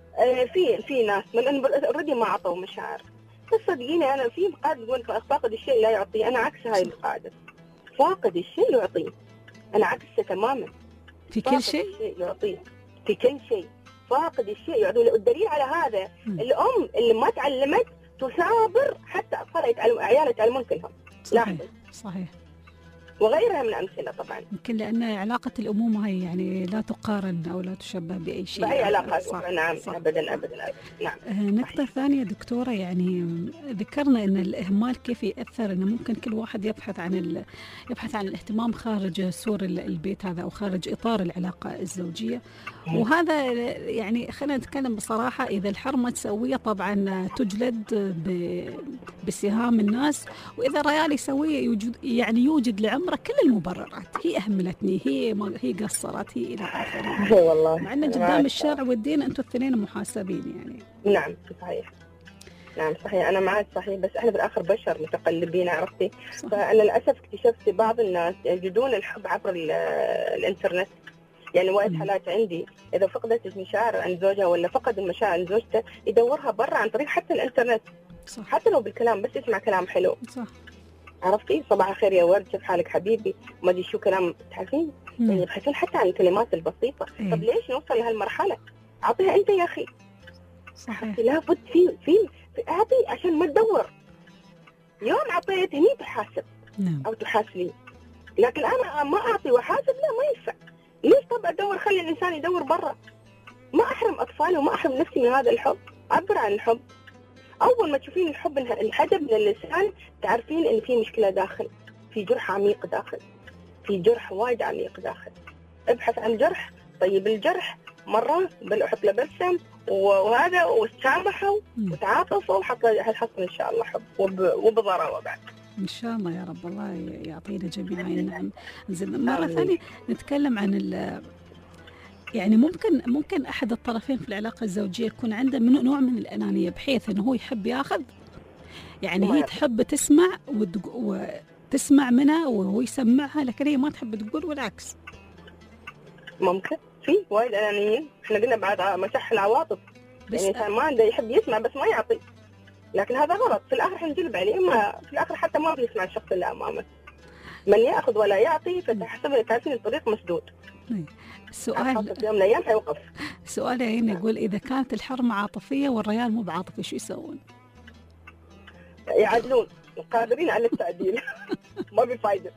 في ناس من اوريدي ما عطوا مشاعر. بس صدقيني انا في قاعده تقول فاقد الشيء لا يعطيه، انا عكس هاي القاعده. فاقد الشيء يعطيه، انا عكسه تماما. في كل شيء يعطيه، في كل شيء. فاقد الشيء يعطيه. والدليل على هذا الام اللي ما تعلمت تثابر حتى اطفالها عيالها يتعلمون كلهم. صحيح. وغيرها من أمثلة طبعا. يمكن لأن علاقة الأمومة هي يعني لا تقارن أو لا تشبه بأي شيء. بأي علاقة. نعم. أبدا. نعم. نقطة ثانية دكتورة، يعني ذكرنا أن الإهمال كيف يأثر، أنه ممكن كل واحد يبحث عن الاهتمام خارج سور البيت هذا أو خارج إطار العلاقة الزوجية. وهذا يعني خلينا نتكلم بصراحة، إذا الحرمة تسويه طبعا تجلد بسهام الناس، وإذا الرجال يسويه يوجد لعمره كل المبررات. هي أهملتني، هي قصرت، هي إلى آخره. والله مع أن قدام الشرع والدين أنتم الاثنين محاسبين يعني. نعم صحيح. نعم صحيح، أنا معك صحيح، بس إحنا بالآخر بشر متقلبين، عرفتي؟ فأنا للأسف اكتشفت بعض الناس يجدون الحب عبر الإنترنت. يعني وايد حالات عندي إذا فقدت المشاعر عن زوجها ولا فقد المشاعر عن زوجته يدورها برا عن طريق حتى الإنترنت. صح. حتى لو بالكلام، بس يسمع كلام حلو. صح. عرفتي؟ صباح الخير يا ورد، كيف حالك حبيبي، ما ادري شو كلام، تعرفين؟ يعني يبحثون حتى عن الكلمات البسيطة. طب ليش نوصل لهالمرحلة؟ أعطيها أنت يا أخي. صحيح. لابد في أعطي عشان ما تدور. يوم أعطيت هني تحاسب. أو تحاسبين. لكن أنا ما أعطي وحاسب، لا ما ينفع. ليش طب أدور؟ خلي الإنسان يدور برا. ما أحرم أطفالي وما أحرم نفسي من هذا الحب. عبر عن الحب. أول ما تشوفين الحب انحجب من اللسان، تعرفين إن في مشكلة داخل، في جرح عميق داخل، في جرح وايد عميق داخل. ابحث عن جرح، طيب الجرح مرة حط له بلسم وهذا، وتسامحوا وتعاطفوا، حتحصل إن شاء الله حب وبضراوة بعد. إن شاء الله يا رب، الله يعطينا جميعا. نعم. زين، مرة ثانية نتكلم عن يعني ممكن أحد الطرفين في العلاقة الزوجية يكون عنده نوع من الأنانية، بحيث أنه هو يحب ياخذ، يعني هي تحب تسمع وتسمع منها وهو يسمعها، لكن هي ما تحب تقول، والعكس. ممكن في وايد أنانيين. إحنا قلنا بعد مسح العواطف، يعني إنسان ما عنده يحب يسمع بس ما يعطي. لكن هذا غلط، في الاخر حنجلب عليه، ما في الاخر حتى ما بنسمع الشخص اللي امامك. من ياخذ ولا يعطي فتحسب تعرفين الطريق مسدود. السؤال في يوم من الايام حيوقف. سؤال يعني يقول اذا كانت الحرمه عاطفيه والريال مو بعاطفي شو يسوون؟ يعدلون، قادرين على التعديل. ما في فايده.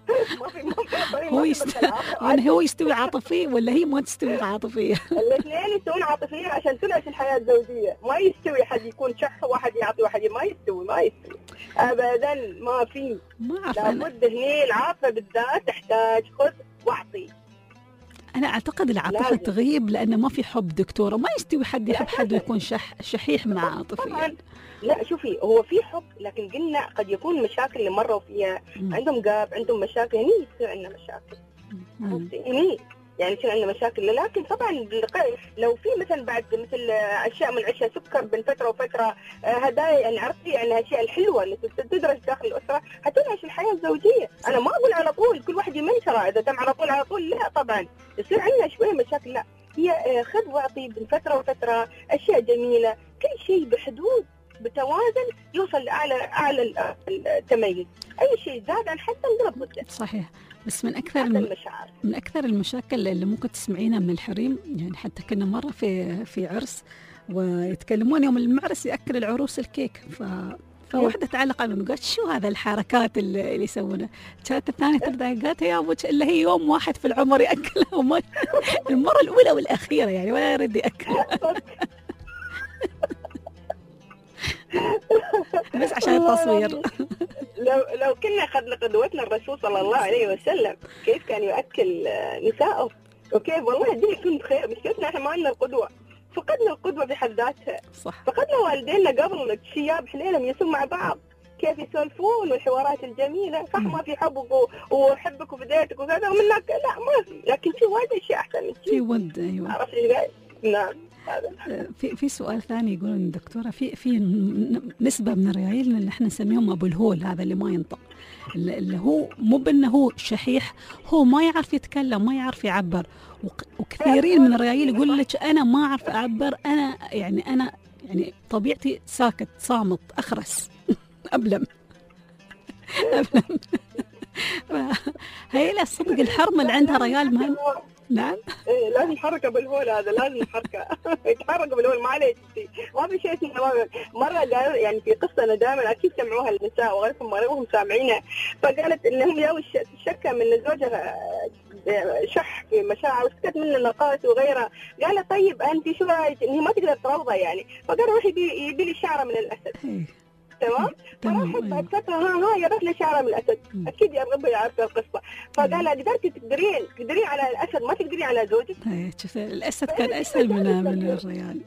هو يستوي عاطفي ولا هي ما تستوي عاطفيه؟ الاثنين يستوون عاطفيه عشان تنعش الحياه الزوجيه، ما يستوي حد يكون شح واحد يعطي واحد ما يستوي ابدا، ما في. لابد هني العاطفه بالذات تحتاج خذ واعطي. أنا أعتقد العاطفة تغيب لأنه ما في حب دكتورة، ما يستوي حد يحب حد ويكون شحيح مع عاطفي. لا شوفي، هو في حب لكن قلنا قد يكون مشاكل اللي مروا فيها، عندهم جاب، عندهم مشاكل، هني يصير عندنا مشاكل. هني يعني يصير عندنا مشاكل، لكن طبعا لو في مثلا بعد مثل أشياء من عشاء سكر بين فترة وفترة، هدايا يعني عرفتي يعني الأشياء الحلوة اللي تدرج داخل الأسرة هتنعش الحياة الزوجية. أنا ما أقول على طول كل واحد يمنشر، إذا تم على طول لا طبعا يصير عندنا شوية مشاكل. لا، هي خذ واعطي بين فترة وفترة، أشياء جميلة، كل شيء بحدود بتوازن يوصل لأعلى التميز. أي شيء زاد عن حتى نضرب ضده. صحيح. بس من أكثر المشاكل اللي ممكن تسمعينها من الحريم، يعني حتى كنا مرة في عرس ويتكلمون يوم المعرس يأكل العروس الكيك، فواحدة تعلق على قالت شو هذا الحركات اللي يسوونها؟ كانت الثانية ترد قالت يا أبوك إلا هي يوم واحد في العمر يأكلها، المرة الأولى والأخيرة يعني ولا يرد يأكلها. بس عشان التصوير. لو كنا أخذنا قدوتنا الرسول صلى الله عليه وسلم كيف كان يؤكل نساءه وكيف والله الدنيا تكون بخير. مشكلتنا احنا ما عندنا القدوة، فقدنا القدوة بحد ذاتها. صح. فقدنا والدينا قبل الشياب حليلهم يسون مع بعض كيف يسولفون والحوارات الجميلة. صح ما في حب وحبك وفديتك وكذا ومنك، لا ما في، لكن في وايد اشياء احسن من في ود. ايوه عرفت ايش قاعد. نعم. في سؤال ثاني يقولون دكتورة في نسبة من الريايل اللي احنا نسميهم أبو الهول، هذا اللي ما ينطق، اللي هو مو بأنه هو شحيح، هو ما يعرف يتكلم ما يعرف يعبر. وكثيرين من الريايل يقول لك أنا ما أعرف أعبر، أنا يعني طبيعتي ساكت صامت أخرس أبلم. هي لا صدق الحرمة اللي عندها ريال مهم. نعم. إيه لازم حركة بالهول، هذا لازم حركة. يتحرك بالهول معليش، ما في شيء اسمه مرة يعني في قصة أنا دائما أكيد سمعوها النساء وغيرهم مريهم سامعينها، فقالت إنهم ياو شكة من زوجها شح في مشاعر وسكت منه نقاط وغيرها. قالت طيب أنت شو رأيك؟ إنها ما تقدر تروضها يعني، فقال روح يبي لي شعرة من الأسد. تمام. فراحت بعد فترة جابت لي شعرة من الأسد. أكيد يا رب يعرف القصة. فقال قدرتي تقدرين على الأسد ما تقدرين على زوجك. الأسد كان أسهل من الريال.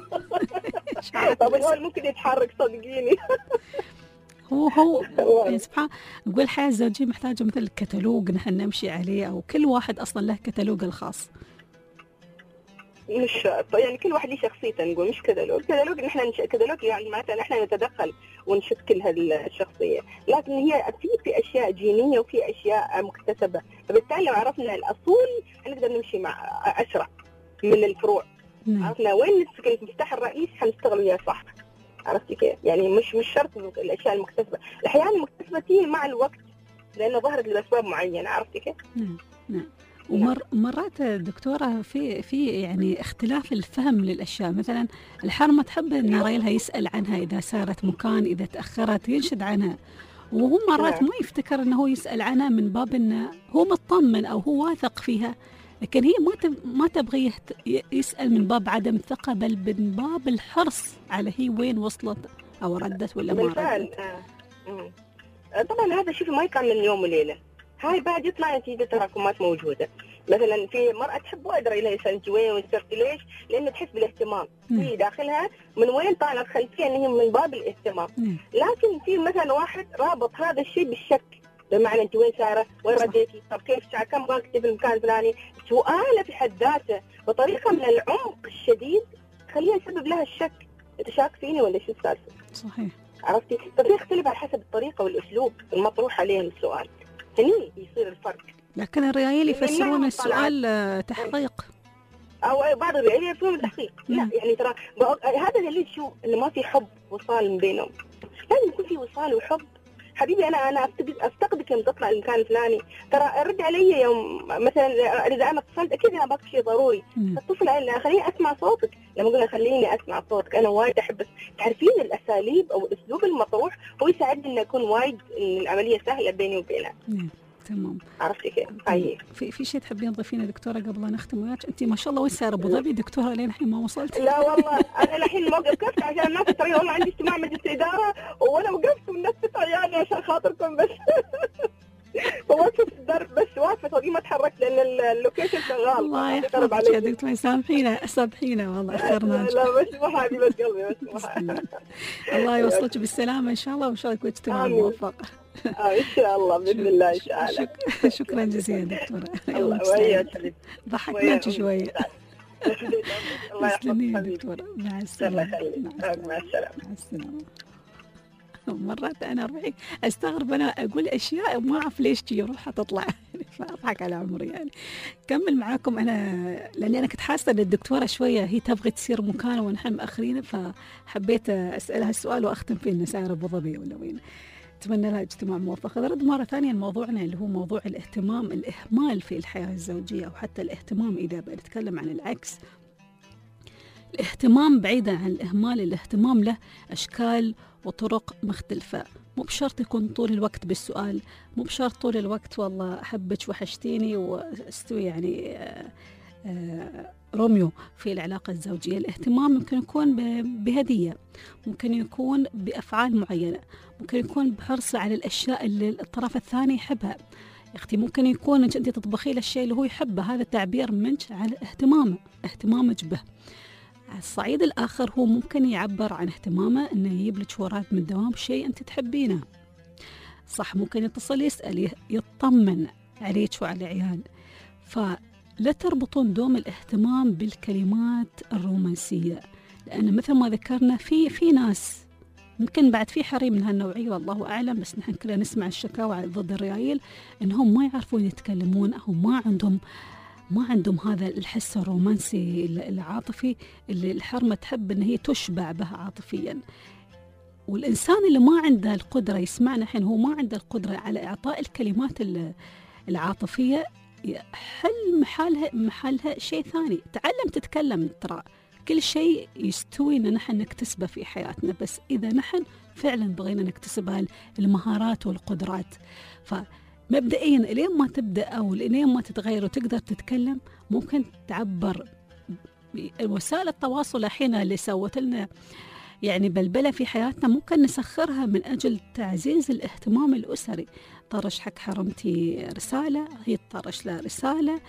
طب الهول ممكن يتحرك صدقيني. هو يعني سبحان نقول الحياة الزوجية محتاجة مثل كتالوج نحن نمشي عليه، أو كل واحد أصلا له كتالوج الخاص. مش يعني كل واحد له شخصيته، نقول مش كتالوج نحن كتالوج يعني معناتها نحن نتدخل ونشكل هالشخصية، لكن هي في أشياء جينية وفي أشياء مكتسبة، فبالتالي لو عرفنا الأصول نقدر نمشي مع أسرع من الفروع. عرفنا وين المفتاح الرئيس حنشتغل وياه صح. عرفتي كيف؟ يعني مش شرط الأشياء المكتسبة، الأحيان المكتسبة تيجي مع الوقت لأنه ظهرت لأسباب معينة. عرفتي كيف؟ نعم. ومرات دكتورة في يعني اختلاف الفهم للأشياء، مثلا الحرمة تحب أن ريلها يسأل عنها إذا سارت مكان، إذا تأخرت ينشد عنها، وهو مرات ما يفتكر أنه يسأل عنها من باب أنه هو مطمن أو هو واثق فيها، لكن هي ما تبغي يسأل من باب عدم ثقة، بل من باب الحرص على هي وين وصلت أو ردت ولا ما ردت. طبعا هذا شوفي ما يكون من يوم وليلة، هاي بعد يطلع نتيجة تراكمات موجودة. مثلا في مرأة تحب وايد رأيها يسأل انت وين وصرتي ليش؟ لأنه تحس بالاهتمام في داخلها من وين طالعت خلفية ان هي من باب الاهتمام. لكن في مثلا واحد رابط هذا الشيء بالشك، بمعنى انت وين سارة؟ وين رديتي؟ طب كيف ساعة كم باقتي في المكان الفلاني؟ سؤاله في حد ذاته بطريقة من العمق الشديد خليها يسبب لها الشك، انت شاك فيني ولا شو السالفة؟ صحيح. عرفتي؟ ففي يختلف على حسب الطريقة والأسلوب المطروح عليه السؤال، هني يصير الفرق. لكن الريايل يفسرون السؤال تحقيق. او بعض الرجال يفهموا التحقيق. لا يعني ترى هذا دليل شو اللي ما في حب وصال بينهم. لازم يكون في وصال وحب. حبيبي انا افتقدك يوم تطلع المكان الفلاني، ترى رد علي يوم مثلا اذا انا اتصلت اكيد انا باك شيء ضروري، اتصل علي خليني اسمع صوتك. لما قلنا خليني اسمع صوتك انا وايد احب، بس تعرفين الاساليب او الاسلوب المطروح هو يساعدني ان اكون وايد العمليه سهله بيني وبينها. تمام. عرفتي كيف؟ في شيء تحبين تضيفينه دكتوره قبل لا نختم وياك؟ انت ما شاء الله وين سايره ابو ظبي دكتوره لين الحين ما وصلت؟ لا والله انا الحين الموقف كفت عشان الناس ترى والله عندي اجتماع مجلس اداره وانا وقفت والناس عيالي عشان خاطركم بس. وقفت الدرب بس واقفه صدقني ما تحركت لان اللوكيشن شغال. الله يحفظك يا دكتوره، سامحينا والله اخرناك. لا بس مو حبيبه قلبي بس الله يوصلك بالسلامه ان شاء الله، وان شاء الله يكون اجتماع موفق. ان شاء الله باذن الله ان شاء الله. شكرا جزيلا دكتوره. الله وياك. ضحكناك شويه. الله يحفظك دكتوره. مع السلامه. مع السلامه. مرات انا روحي استغرب، انا اقول اشياء ما اعرف ليش تجي روحها تطلع فاضحك على عمري يعني. كمل معاكم انا لاني انا كنت حاسه ان الدكتوره شويه هي تبغي تصير مكانه ونحن مأخرين، فحبيت اسالها السؤال واختم فيه انه سايره ابو ظبي ولا وين. اتمنى لها اجتماع موفق. نرد مره ثانيه لموضوعنا اللي هو موضوع الاهمال في الحياه الزوجيه، او حتى الاهتمام اذا بنتكلم عن العكس. الاهتمام بعيدا عن الإهمال، الاهتمام له أشكال وطرق مختلفة. مو بشرط يكون طول الوقت بالسؤال، مو بشرط طول الوقت والله أحبك وحشتيني واستوي يعني روميو في العلاقة الزوجية. الاهتمام ممكن يكون بهدية، ممكن يكون بأفعال معينة، ممكن يكون بحرص على الأشياء اللي الطرف الثاني يحبها. يا أختي ممكن يكون أنت تطبخي له الشيء اللي هو يحبه، هذا تعبير منك على اهتمامك به. على الصعيد الآخر هو ممكن يعبر عن اهتمامه أنه يجيب لك وراد من الدوام شيء أنت تحبينه. صح، ممكن يتصل يسأل يطمن عليك وعلى عيال. فلا تربطون دوم الاهتمام بالكلمات الرومانسية، لأن مثل ما ذكرنا في ناس ممكن بعد في حريم من هالنوعية والله أعلم، بس نحن كلنا نسمع الشكاوى ضد الريايل أنهم ما يعرفون يتكلمون أو ما عندهم هذا الحس الرومانسي العاطفي اللي الحرمة تحب أن هي تشبع به عاطفيا. والإنسان اللي ما عنده القدرة يسمعنا الحين، هو ما عنده القدرة على إعطاء الكلمات العاطفية، حل محلها شيء ثاني. تعلم تتكلم، ترى كل شيء يستوي أن نحن نكتسبه في حياتنا، بس إذا نحن فعلا بغينا نكتسب المهارات والقدرات. مبدئيا الين ما تبدأ أو الين ما تتغير وتقدر تتكلم، ممكن تعبر. وسائل التواصل الحين اللي سوت لنا يعني بلبلة في حياتنا ممكن نسخرها من أجل تعزيز الاهتمام الأسري. طرش حق حرمتي رسالة، هي تطرش لها رسالة،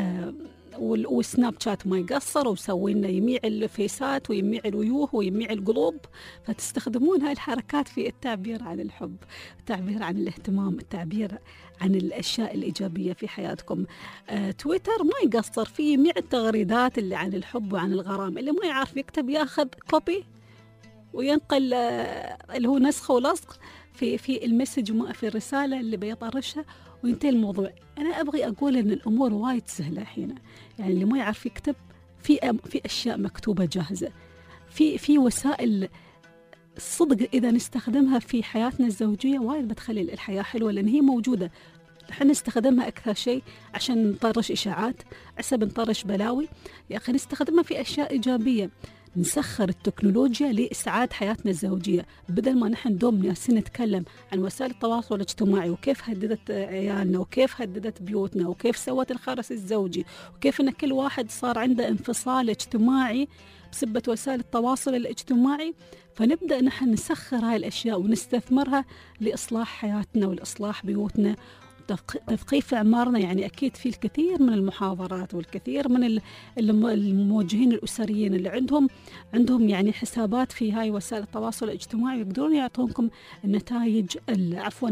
والسناب شات ما يقصر، وسوي لنا يميع الفيسات ويميع الوجوه ويميع القلوب. فتستخدمون هاي الحركات في التعبير عن الحب، التعبير عن الاهتمام، التعبير عن الأشياء الإيجابية في حياتكم. تويتر ما يقصر في يميع التغريدات اللي عن الحب وعن الغرام. اللي ما يعرف يكتب ياخذ كوبي وينقل اللي هو نسخ ولصق في المسج وما في الرسالة اللي بيطرشها وينتهي الموضوع. أنا أبغي أقول إن الأمور وايد سهلة هنا، يعني اللي ما يعرف يكتب في أشياء مكتوبة جاهزة، في وسائل الصدق إذا نستخدمها في حياتنا الزوجية وايد بتخلي الحياة حلوة، لأن هي موجودة. نحن نستخدمها أكثر شيء عشان نطرش إشاعات، عسى بنطرش بلاوي. يا أخي نستخدمها في أشياء إيجابية، نسخر التكنولوجيا لإسعاد حياتنا الزوجية، بدل ما نحن دوم ياسين نتكلم عن وسائل التواصل الاجتماعي وكيف هددت عيالنا وكيف هددت بيوتنا وكيف سوت الخرس الزوجي وكيف أن كل واحد صار عنده انفصال اجتماعي بسبة وسائل التواصل الاجتماعي. فنبدأ نحن نسخر هاي الأشياء ونستثمرها لإصلاح حياتنا والإصلاح بيوتنا تثقيف أعمارنا. يعني أكيد في الكثير من المحاضرات والكثير من الموجهين الأسريين اللي عندهم يعني حسابات في هاي وسائل التواصل الاجتماعي، يقدرون يعطونكم النتائج عفوا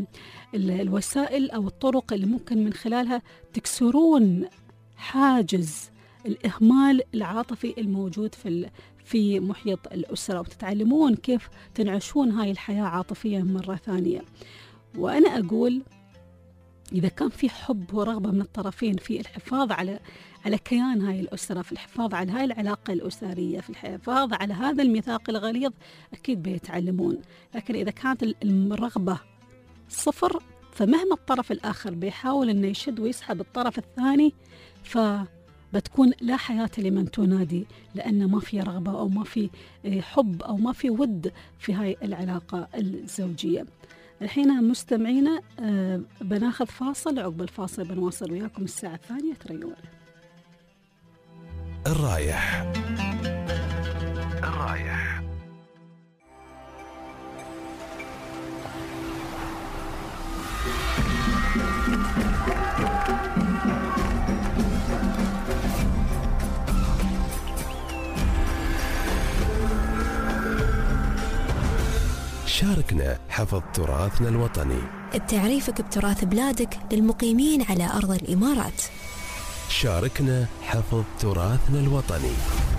الوسائل أو الطرق اللي ممكن من خلالها تكسرون حاجز الإهمال العاطفي الموجود في محيط الأسرة، وتتعلمون كيف تنعشون هاي الحياة عاطفيا مرة ثانية. وأنا أقول إذا كان في حب ورغبة من الطرفين في الحفاظ على كيان هاي الأسرة، في الحفاظ على هاي العلاقة الأسرية، في الحفاظ على هذا الميثاق الغليظ، أكيد بيتعلمون. لكن إذا كانت الرغبة صفر، فمهما الطرف الآخر بيحاول أنه يشد ويسحب الطرف الثاني، فبتكون لا حياة لمن تنادي، لأن ما في رغبة أو ما في حب أو ما في ود في هاي العلاقة الزوجية. الحين مستمعينا بناخذ فاصل، عقب الفاصل بنواصل وياكم الساعة الثانية. تريون الرايح. شاركنا حفظ تراثنا الوطني. بتعريفك بتراث بلادك للمقيمين على أرض الإمارات. شاركنا حفظ تراثنا الوطني.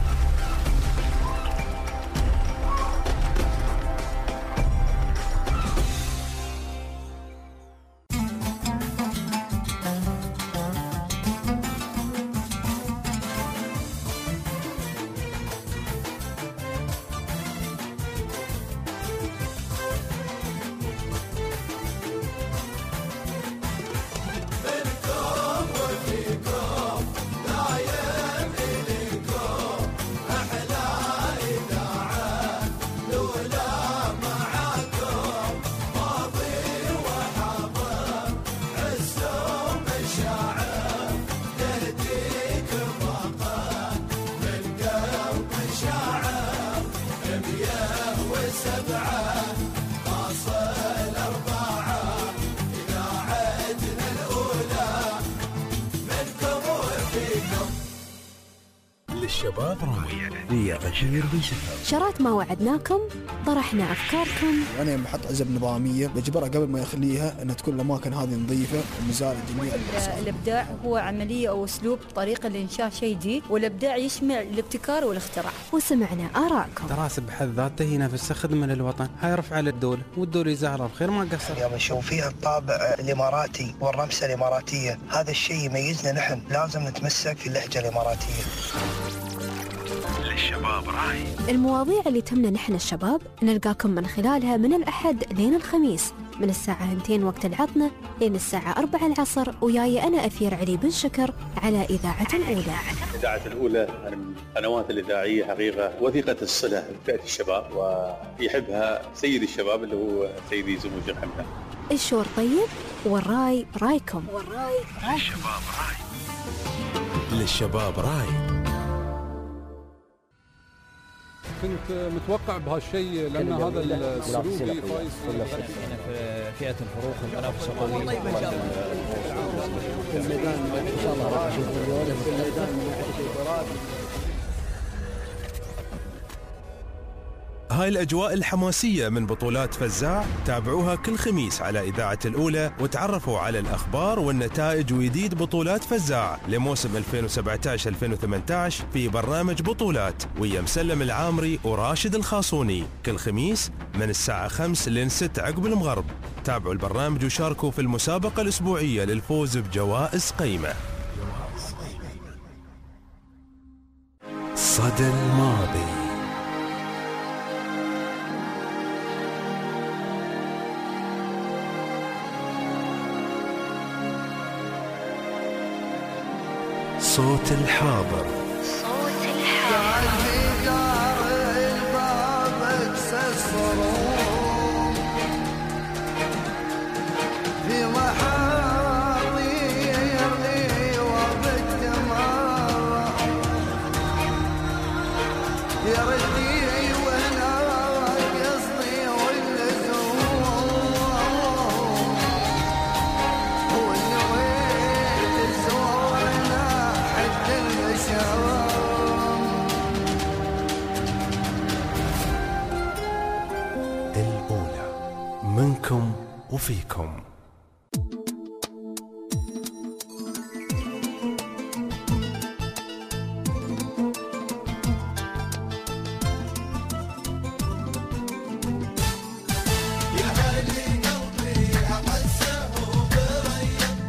الشباب راي ويا غفير بن شفا. شرات ما وعدناكم، طرحنا أفكاركم. أنا يوم بحط عزب نظامية بجبرها قبل ما يخليها أن تكون الأماكن هذه نظيفة ومزالة جميع المساحات. الإبداع هو عملية أو أسلوب طريقة لإنشاء شيء جديد، والإبداع يشمل الابتكار والاختراع. وسمعنا آراءكم. دراسة بحد ذاته هي نفسها خدمة للوطن، هاي رفع للدولة، والدولة يزعلها بخير ما قصر. اليوم نشوف فيها الطابع الإماراتي والرمسة الإماراتية، هذا الشيء يميزنا نحن، لازم نتمسك في اللهجة الإماراتية. للشباب راي. المواضيع اللي تهمنا نحن الشباب نلقاكم من خلالها من الأحد لين الخميس من الساعة 2 وقت العطنة لين الساعة 4 العصر، وياي أنا أثير علي بن شكر على إذاعة الأولى. إذاعة الأولى من القنوات الإذاعية حقيقة وثيقة الصلة بفئة الشباب، ويحبها سيد الشباب اللي هو سيدي زمو الشيخ حمدان. الشور طيب والراي رايكم. للشباب راي. للشباب راي. كنت متوقع بهالشيء لأن هذا السلوك فايز في فئة الفروق المنافسة قوية. في الميدان إن شاء الله راح نشوف اليوم في الميدان. هاي الأجواء الحماسية من بطولات فزاع تابعوها كل خميس على إذاعة الأولى، وتعرفوا على الأخبار والنتائج وجديد بطولات فزاع لموسم 2017-2018 في برنامج بطولات ويا مسلم العامري وراشد الخاصوني كل خميس من الساعة 5 لين 6 عقب المغرب. تابعوا البرنامج وشاركوا في المسابقة الأسبوعية للفوز بجوائز قيمة. صدى الماضي. صوت الحاضر. صوت الحاضر. في دار الباب الصروم في محاضير لي وبالدمار يردي وهنا قصدي واللزوم ونويت الزورنا حتى المشاوم. الأولى منكم وفيكم. يا هلي قلبي أحسه بريق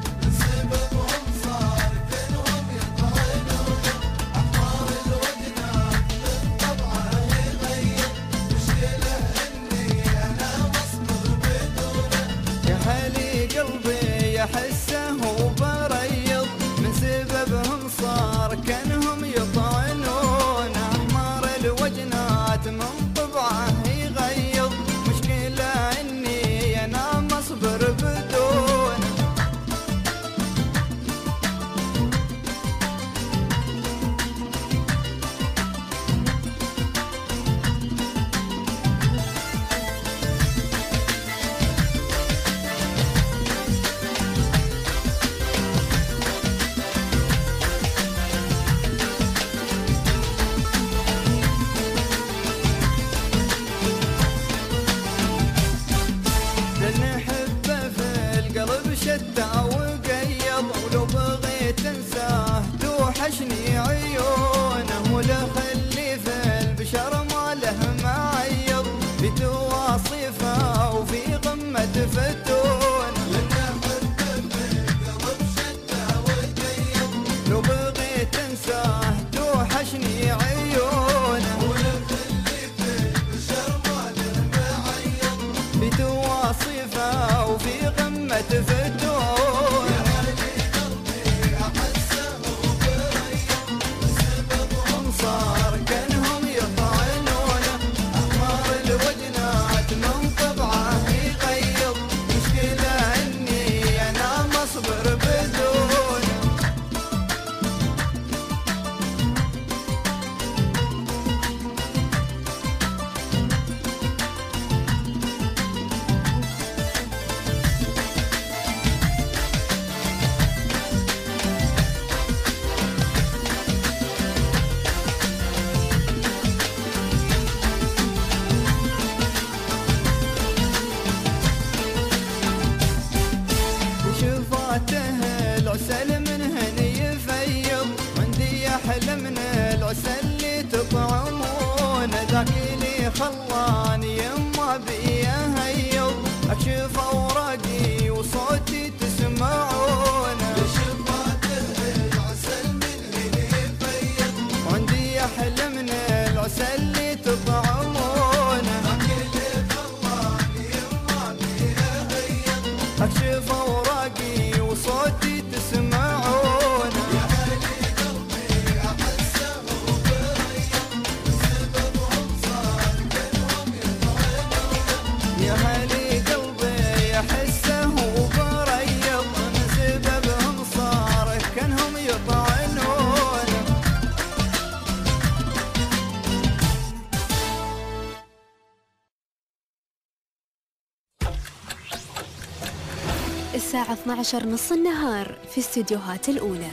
الساعة 12 نص النهار في استديوهات الأولى.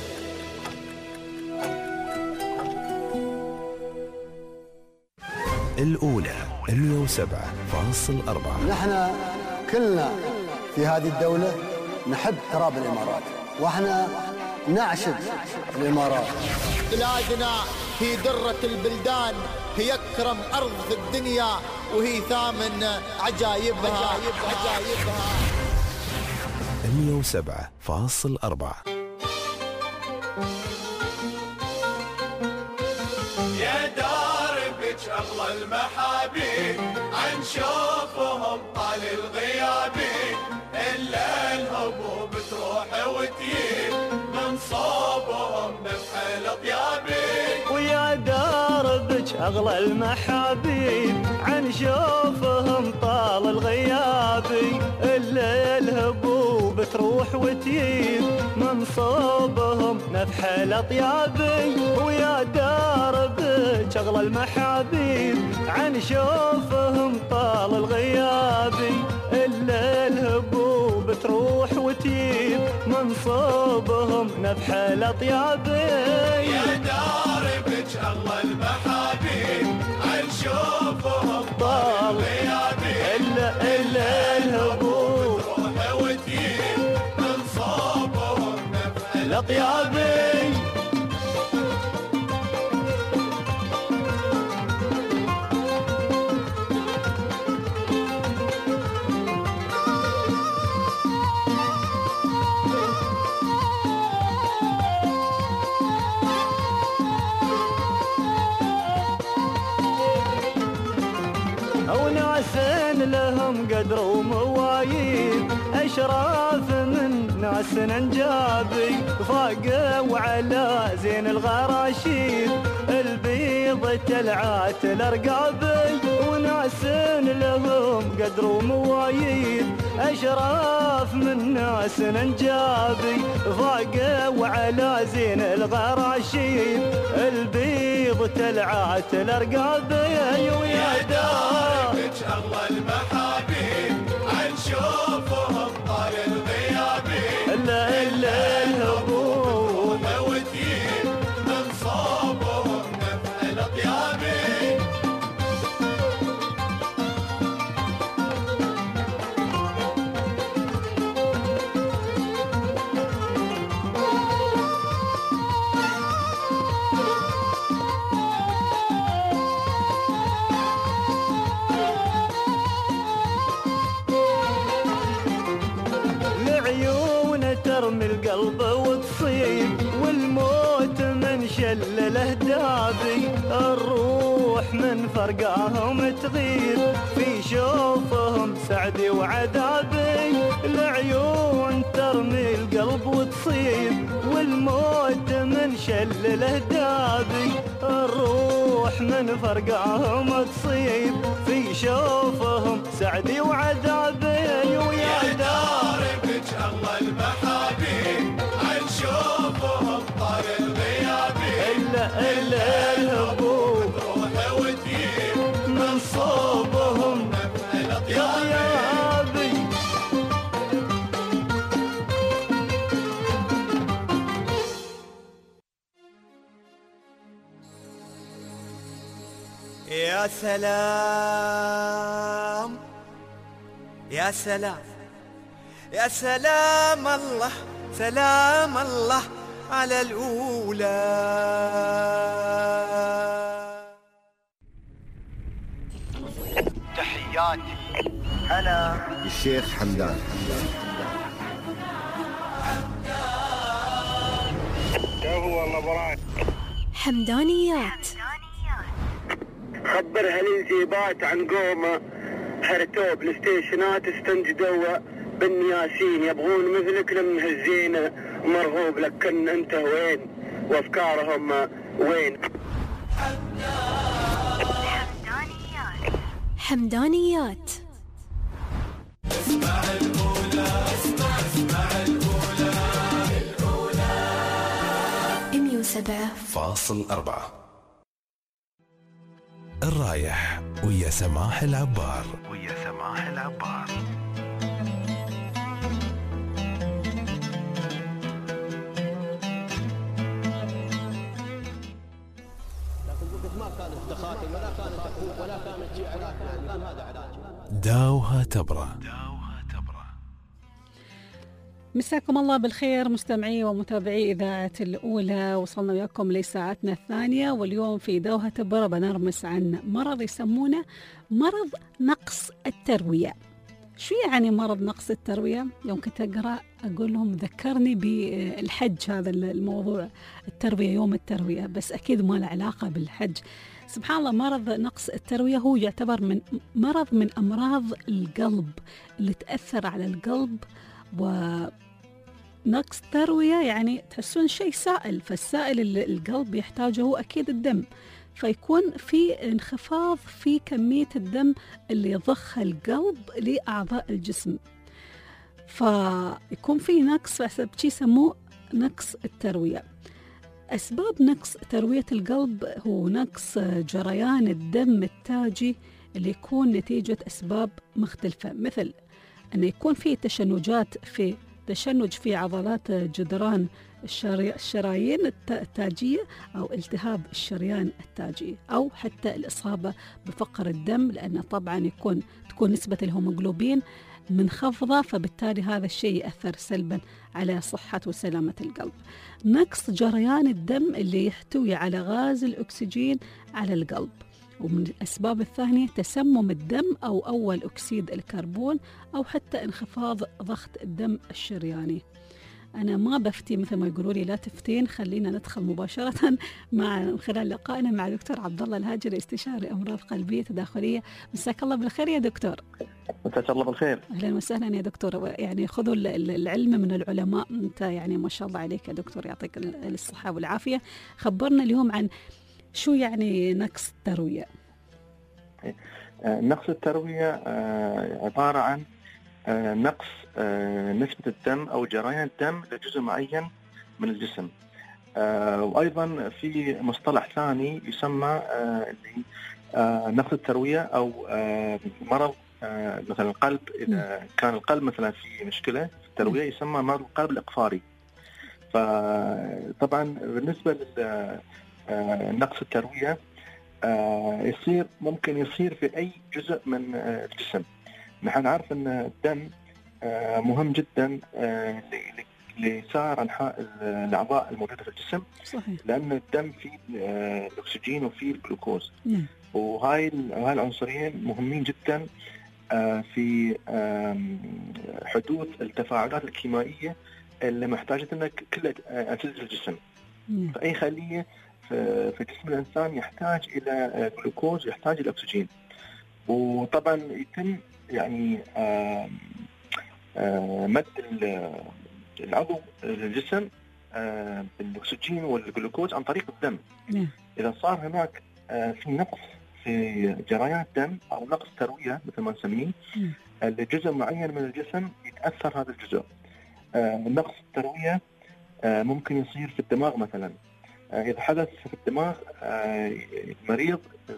الأولى 107.4. نحن كلنا في هذه الدولة نحب تراب الإمارات، وإحنا نعشق الإمارات. بلادنا هي درة البلدان، هي أكرم أرض في الدنيا، وهي ثامن عجائبها. 107.4. يا داربك أغلى المحابيب، عن شوفهم طال الغيابي، إلا الهبوب تروح وتجيب، من صوبهم نفح الأطيابي. ويا داربك أغلى المحابيب، عن شوفهم طال الغيابي، إلا الهبوب تروح وتجيب، من صوبهم نفح الأطيابي. ويا داربك أغلى المحابيب، عن شوفهم طال الغيابي، إلا الهبوب تروح وتجيب، من صوبهم نفح الأطيابي. يا داربك أغلى المحابيب، عن شوفهم طال الغيابي، إلا الهبوب تروح وتجيب، من صوبهم نفح الأطيابي. لهم قدر وموايب، أشراف من ناس نجابي، فاقوا على زين الغراشيد، البيض تلعات الأرقابي. وناس لهم قدر وموايب، أشراف من ناس نجابي، فاقوا على زين الغراشيد، البيض تلعات الأرقابي. ويا داربك أغلى المحابيب، عن شوفهم طال الغيابي، إلا الهبوب وتجيب، من صوبهم نفح الأطيابي. ترمي القلب وتصيب، والموت من شلله دابي، الروح من فرقاهم تغيب، في شوفهم سعدي وعذابي. العيون ترمي القلب وتصيب، والموت من شلله دابي، الروح من فرقاهم تصيب، في شوفهم سعدي وعذابي. ويا داربك أغلى المحابيب، عن شوفهم طال الغيابي، إلا الهبوب تروح وتجيب، من صوبهم نفح الأطيابي. يا سلام يا سلام يا سلام الله، سلام الله على الأولى. تحياتي أنا الشيخ حمدان. والله براك حمدانيات. خبر هالانجيبات عن قومه هرتوب الستيشنات استنجدوا بالنياسين، يبغون مثلك لمهزينه، مرغوب لك كن انت وين وافكارهم وين. حمدانيات. اسمع الأولى، اسمع الأولى، الأولى 107.4. الرايح ويا سماح العبار. داوها تبرة. مساكم الله بالخير مستمعي ومتابعي إذاعة الأولى. وصلنا وياكم لساعتنا الثانية، واليوم في دوها تبرة بنرمس عن مرض يسمونه مرض نقص التروية. شو يعني مرض نقص التروية؟ يوم كنت أقرأ أقول لهم ذكرني بالحج، هذا الموضوع التروية، يوم التروية، بس أكيد ما له علاقة بالحج. سبحان الله، مرض نقص التروية هو يعتبر من مرض من أمراض القلب اللي تأثر على القلب. ونقص تروية يعني تحسون شيء سائل، فالسائل اللي القلب يحتاجه هو أكيد الدم، فيكون في انخفاض في كمية الدم اللي يضخها القلب لأعضاء الجسم، فيكون في نقص، فحسب شيء يسموه نقص التروية. أسباب نقص تروية القلب هو نقص جريان الدم التاجي اللي يكون نتيجة أسباب مختلفة، مثل أن يكون في تشنج في عضلات جدران الشرايين التاجية، أو التهاب الشريان التاجي، أو حتى الإصابة بفقر الدم، لأن طبعا تكون نسبة الهيموغلوبين منخفضة، فبالتالي هذا الشيء يأثر سلبا على صحة وسلامة القلب. نقص جريان الدم اللي يحتوي على غاز الأكسجين على القلب. ومن الأسباب الثانية تسمم الدم أو أول أكسيد الكربون، أو حتى انخفاض ضغط الدم الشرياني. أنا ما بفتي مثل ما يقولوا لي لا تفتين، خلينا ندخل مباشرة من خلال لقائنا مع دكتور عبد الله الهاجري، استشاري أمراض قلبية تداخلية. مساك الله بالخير يا دكتور. مساك الله بالخير. أهلا وسهلا يا دكتور. يعني خذوا العلم من العلماء، أنت يعني ما شاء الله عليك يا دكتور، يعطيك الصحة والعافية. خبرنا اليوم عن شو يعني نقص التروية. نقص التروية عبارة عن نقص نسبة الدم أو جريان الدم لجزء معين من الجسم. وأيضا في مصطلح ثاني يسمى نقص التروية أو مرض مثلا القلب. إذا كان القلب مثلا في مشكلة في التروية يسمى مرض القلب الإقفاري. فطبعا بالنسبة لنقص التروية ممكن يصير في أي جزء من الجسم. نحن نعرف أن الدم مهم جدا لسائر أنحاء الأعضاء الموجودة في الجسم. صحيح. لأن الدم فيه الأكسجين وفيه الجلوكوز. وهاي العنصرين مهمين جدا في حدوث التفاعلات الكيميائية اللي محتاجة أنك كل أجزاء الجسم. فأي خلية في جسم الإنسان يحتاج إلى جلوكوز، يحتاج إلى أكسجين. وطبعا يتم يعني مد العضو للجسم بالأكسجين والجلوكوز عن طريق الدم. إذا صار هناك في نقص في جريان الدم أو نقص تروية مثل ما نسميه لجزء معين من الجسم، يتأثر هذا الجزء. نقص التروية ممكن يصير في الدماغ مثلا. إذا حدث في الدماغ المريض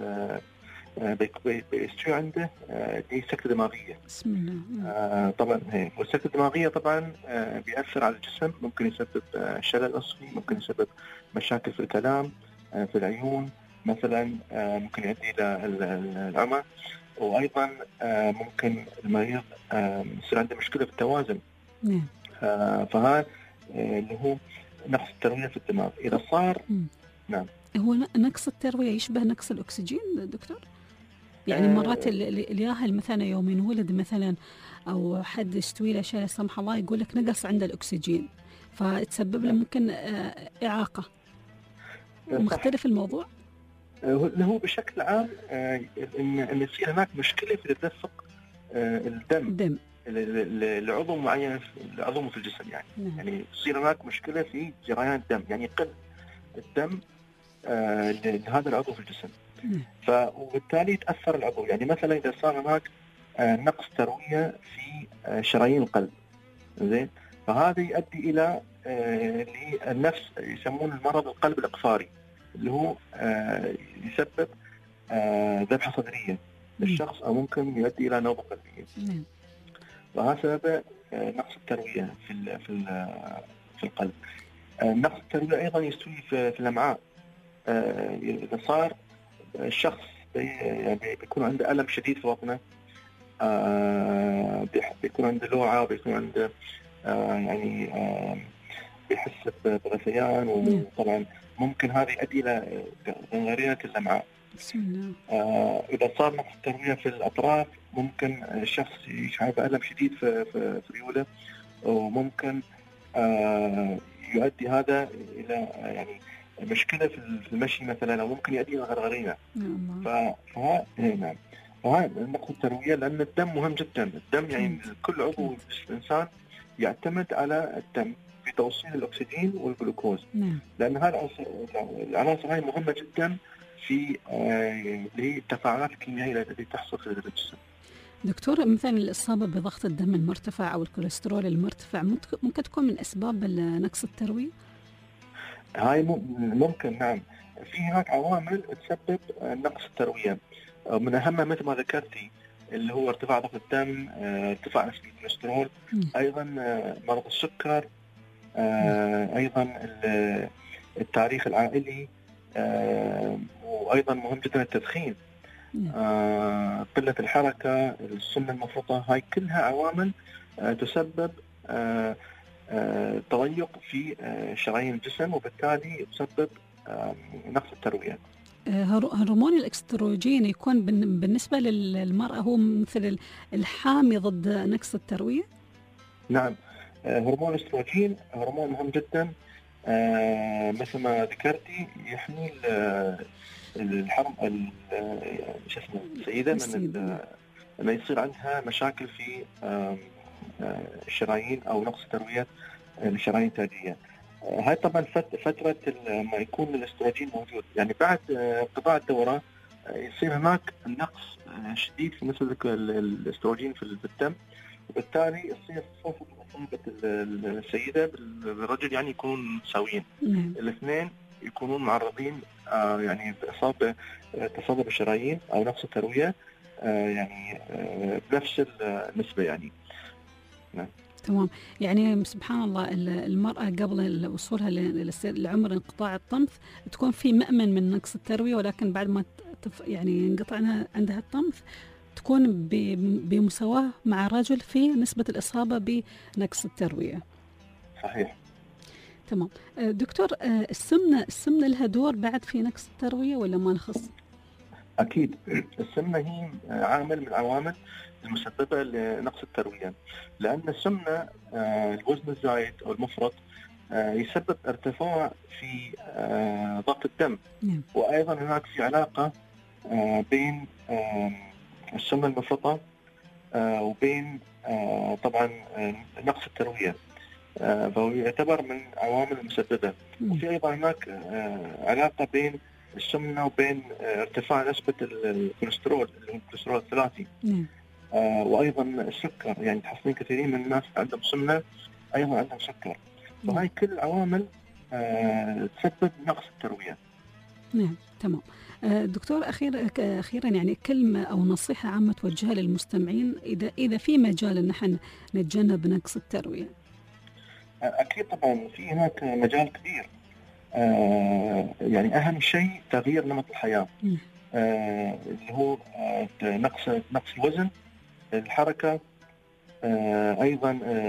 بيستوي عنده دي سكتة دماغية. بسم الله. طبعا والسكتة الدماغية طبعا بيأثر على الجسم، ممكن يسبب شلل عصبي، ممكن يسبب مشاكل في الكلام، في العيون مثلا، ممكن يؤدي إلى العمى. وأيضا ممكن المريض يصير عنده مشكلة في التوازن. فهذا اللي هو نقص التروية في الدماغ إذا صار. نعم. هو نقص التروية يشبه نقص الأكسجين دكتور؟ يعني مرات الياهل مثلا يوم ينولد مثلا أو حد يستوي له شيء لا سمح الله يقول لك نقص عند الأكسجين، فتسبب له ممكن إعاقة. مختلف الموضوع؟ هو بشكل عام إن يصير هناك مشكلة في تدفق الدم لعضو معين، عضو في الجسم يعني. يعني يصير هناك مشكلة في جريان الدم، يعني يقل الدم لهذا العضو في الجسم. وبالتالي يتأثر العضو. يعني مثلا إذا صار هناك نقص تروية في شرايين القلب، زين، فهذا يؤدي إلى النفس يسمون المرض القلب الإقفاري، اللي هو يسبب ذبحة صدرية للشخص، أو ممكن يؤدي إلى نوبة قلبية. وهذا سبب نقص التروية في القلب. نقص التروية أيضا يستوي في الأمعاء. إذا صار الشخص يعني بيكون عنده ألم شديد في بطنه، بيكون عنده لوعة، بيكون عنده يعني بيحس بغثيان، وطبعا ممكن هذه يؤدي إلى غنغرينة الأمعاء. إذا صار نقص التروية في الأطراف ممكن الشخص يشعر بألم شديد في ريوله، وممكن يؤدي هذا إلى يعني مشكلة في المشي مثلا، أو ممكن يؤدي إلى غرغرينة. نعم، فهذا نقص التروية، لأن الدم مهم جدا. الدم يعني كل عضو في الإنسان يعتمد على الدم في توصيل الأكسجين والجلوكوز، لأن هذه العناصر هاي مهمة جدا في التفاعلات الكيميائية التي تحصل في الجسم. دكتور، مثلا الإصابة بضغط الدم المرتفع أو الكوليسترول المرتفع ممكن تكون من أسباب نقص التروية؟ هاي ممكن، نعم. في هناك عوامل تسبب نقص التروية، من أهمها مثل ما ذكرتي اللي هو ارتفاع ضغط الدم، ارتفاع نسبة الكوليسترول، أيضا مرض السكر، أيضا التاريخ العائلي، وأيضا مهم جدا التدخين، قلة الحركة، السمنة المفرطة. هاي كلها عوامل تسبب تضيق في شرايين الجسم، وبالتالي تسبب نقص التروية. هرمون الاكستروجين يكون بالنسبة للمرأة هو مثل الحامي ضد نقص التروية؟ نعم، هرمون الاستروجين هرمون مهم جدا، مثل ما ذكرتي يحمي السيدة من لما يصير عندها مشاكل في الشرايين أو نقص تروية الشرايين التاجية. هاي طبعا فترة ما يكون الاستروجين موجود، يعني بعد انقطاع الدورة يصير هناك نقص شديد في نسبة الاستروجين في الدم، وبالتالي يصير فرصة إصابة السيدة بالرجل يعني يكونون متساويين. الاثنين يكونون معرضين يعني تصلب الشرايين أو نقص التروية يعني بنفس النسبة يعني. نعم. تمام، يعني سبحان الله المرأة قبل وصولها لعمر انقطاع الطمث تكون في مأمن من نقص التروية، ولكن بعد ما يعني ينقطع عندها الطمث تكون بمساواة مع الرجل في نسبة الإصابة بنقص التروية. صحيح. تمام. دكتور، السمنة لها دور بعد في نقص التروية ولا ما نخص؟ أكيد، السمنة هي عامل من العوامل المسببة لنقص التروية، لأن السمنة الوزن الزايد أو المفرط يسبب ارتفاع في ضغط الدم. وأيضا هناك في علاقة بين السمنة المفرطة وبين طبعا نقص التروية، فهو يعتبر من عوامل المسببة. وفي أيضا هناك علاقة بين السمنة وبين ارتفاع نسبة الكوليسترول اللي هو الكوليسترول الثلاثي، وأيضا السكر. يعني تحصلين كثيرين من الناس عندهم سمنة أيضا عندهم سكر، فهاي كل العوامل تسبب نقص التروية. نعم، تمام. دكتور، أخيرا يعني كلمة أو نصيحة عامة توجهها للمستمعين إذا في مجال أن نحن نتجنب نقص التروية. أكيد طبعا في هناك مجال كبير، يعني أهم شيء تغيير نمط الحياة، اللي هو نقص الوزن، الحركة، أيضا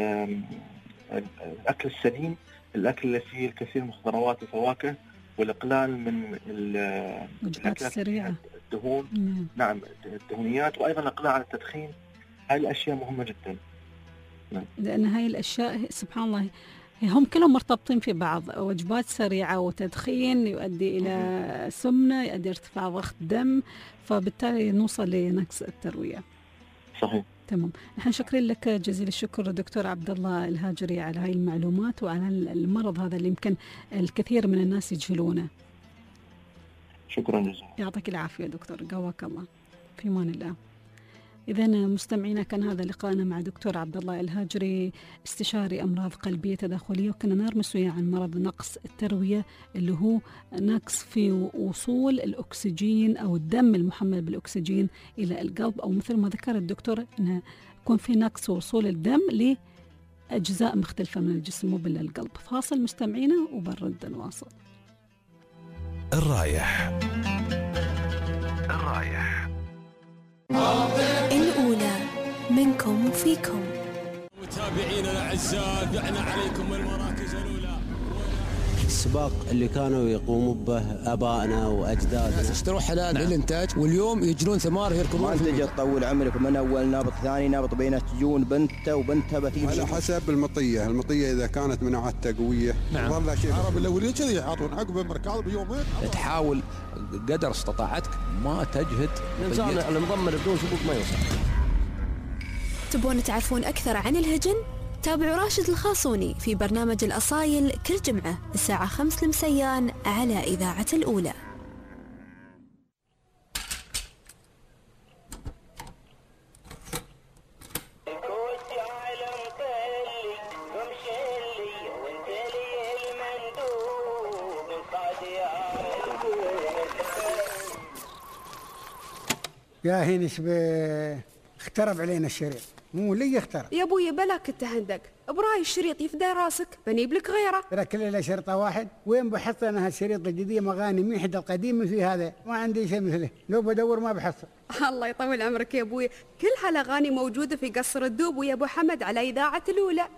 الأكل السليم، الأكل اللي فيه الكثير من الخضروات والفواكه، والإقلال من الوجبات السريعة، الدهون. نعم، الدهونيات، وأيضا الإقلاع على التدخين. هاي الأشياء مهمة جدا. نعم. لأن هاي الأشياء سبحان الله هم كلهم مرتبطين في بعض، وجبات سريعة وتدخين يؤدي إلى سمنة، يؤدي ارتفاع ضغط دم، فبالتالي نوصل لنقص التروية. صحيح. تمام، نحن شكرا لك جزيل الشكر دكتور عبد الله الهاجري على هاي المعلومات وعلى المرض هذا اللي يمكن الكثير من الناس يجهلونه. شكرا جزيلا. يعطيك العافية دكتور، قواك الله، في امان الله. إذا مستمعينا، كان هذا لقاءنا مع دكتور عبد الله الهاجري، استشاري أمراض قلبية تداخلية، وكنا نرمس وياه عن مرض نقص التروية اللي هو نقص في وصول الأكسجين أو الدم المحمل بالأكسجين إلى القلب، أو مثل ما ذكر الدكتور أنه يكون في نقص وصول الدم لأجزاء مختلفة من الجسم مو بالقلب. فاصل مستمعينا وبنرد نواصل. الرايح الرايح. الأولى منكم وفيكم. متابعينا الأعزاء دعنا عليكم المراكز الأولى. السباق اللي كانوا يقوموا به ابائنا واجدادنا، اشتروا حلال للانتاج واليوم يجرون ثمار يركضون. ما تجي تطول عمرك من اول نابط ثاني نابط بينه تجون بنته وبنتها بتيجي على حسب المطيه اذا كانت مناعتها قويه. نعم. والله شيء العرب الاولين كذي يعطون عقب المركاض بيومين. تحاول قدر استطاعتك ما تجهد. الانسان المضمر بدون سبوق ما يوصل. تبون تعرفون اكثر عن الهجن؟ تابعوا راشد الخاصوني في برنامج الأصايل كل جمعة الساعة 5 المسيان على إذاعة الأولى. يا هينش اخترب علينا الشريط، مو لي اخترب يا ابوي بلاك التهندق براي الشريط يفدى راسك بنيب لك غيره. ترى كل له شرطه واحد. وين بحصل انا هالشريط الجديد مغاني ميحد القديم في هذا ما عندي شيء مثله، لو بدور ما بحصل. الله يطول عمرك يا ابوي، كل هالاغاني موجوده في قصر الدوب ويا ابو حمد على اذاعه الاولى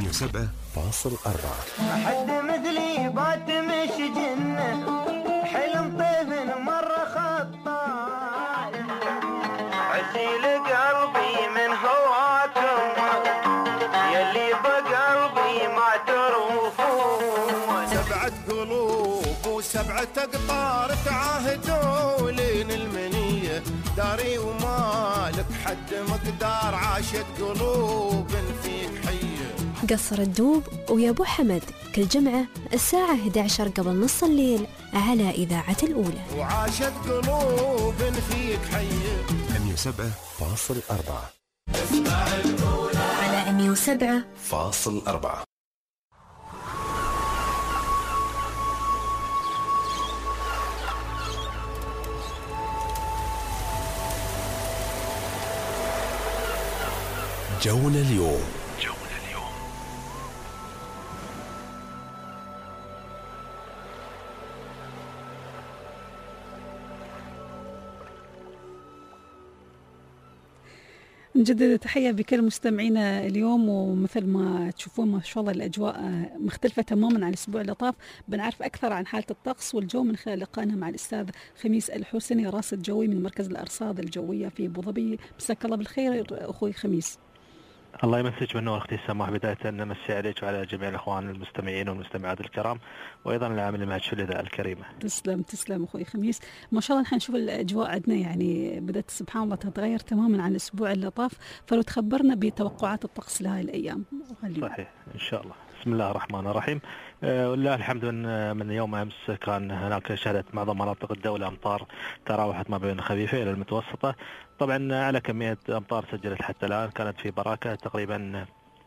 107.4. حد مثلي بات مش جنه حلم طيف مره خطاي عسيل قلبي من هواكم يلي بقلبي ما تروفون. 7 قلوب و7 أقطار تعاهدوا لين المنية داري ومالك حد مقدار عاشت قلوب فيك حية. قصر الدوب ويا ابو حمد كل جمعة الساعة 11 قبل نص الليل على إذاعة الأولى. وعاشت قلوب فيك حية. 107.4. اسمع الأولى على 107.4. جونا اليوم. نجدد تحية بكل مستمعينا اليوم، ومثل ما تشوفون ما شاء الله الأجواء مختلفة تماما عن الأسبوع اللي طاف. بنعرف أكثر عن حالة الطقس والجو من خلال لقائنا مع الأستاذ خميس الحسني راصد جوي من مركز الأرصاد الجوية في أبو ظبي. مساك الله بالخير أخوي خميس. الله يمسك بالنور اختي سماح. بداية نمسي عليك وعلى جميع الاخوان المستمعين والمستمعات الكرام وايضا العامل معك في الاذاعه الكريمه. تسلم اخوي خميس. ما شاء الله نحن نشوف الاجواء عندنا يعني بدات سبحان الله تتغير تماما عن الاسبوع اللي طاف، فلو تخبرنا بتوقعات الطقس لهذه الايام. صحيح ان شاء الله. بسم الله الرحمن الرحيم. ولله الحمد من يوم امس كان هناك شهدت معظم مناطق الدوله امطار تراوحت ما بين الخفيفه الى المتوسطه. طبعا على كميه امطار سجلت حتى الان كانت في براكه تقريبا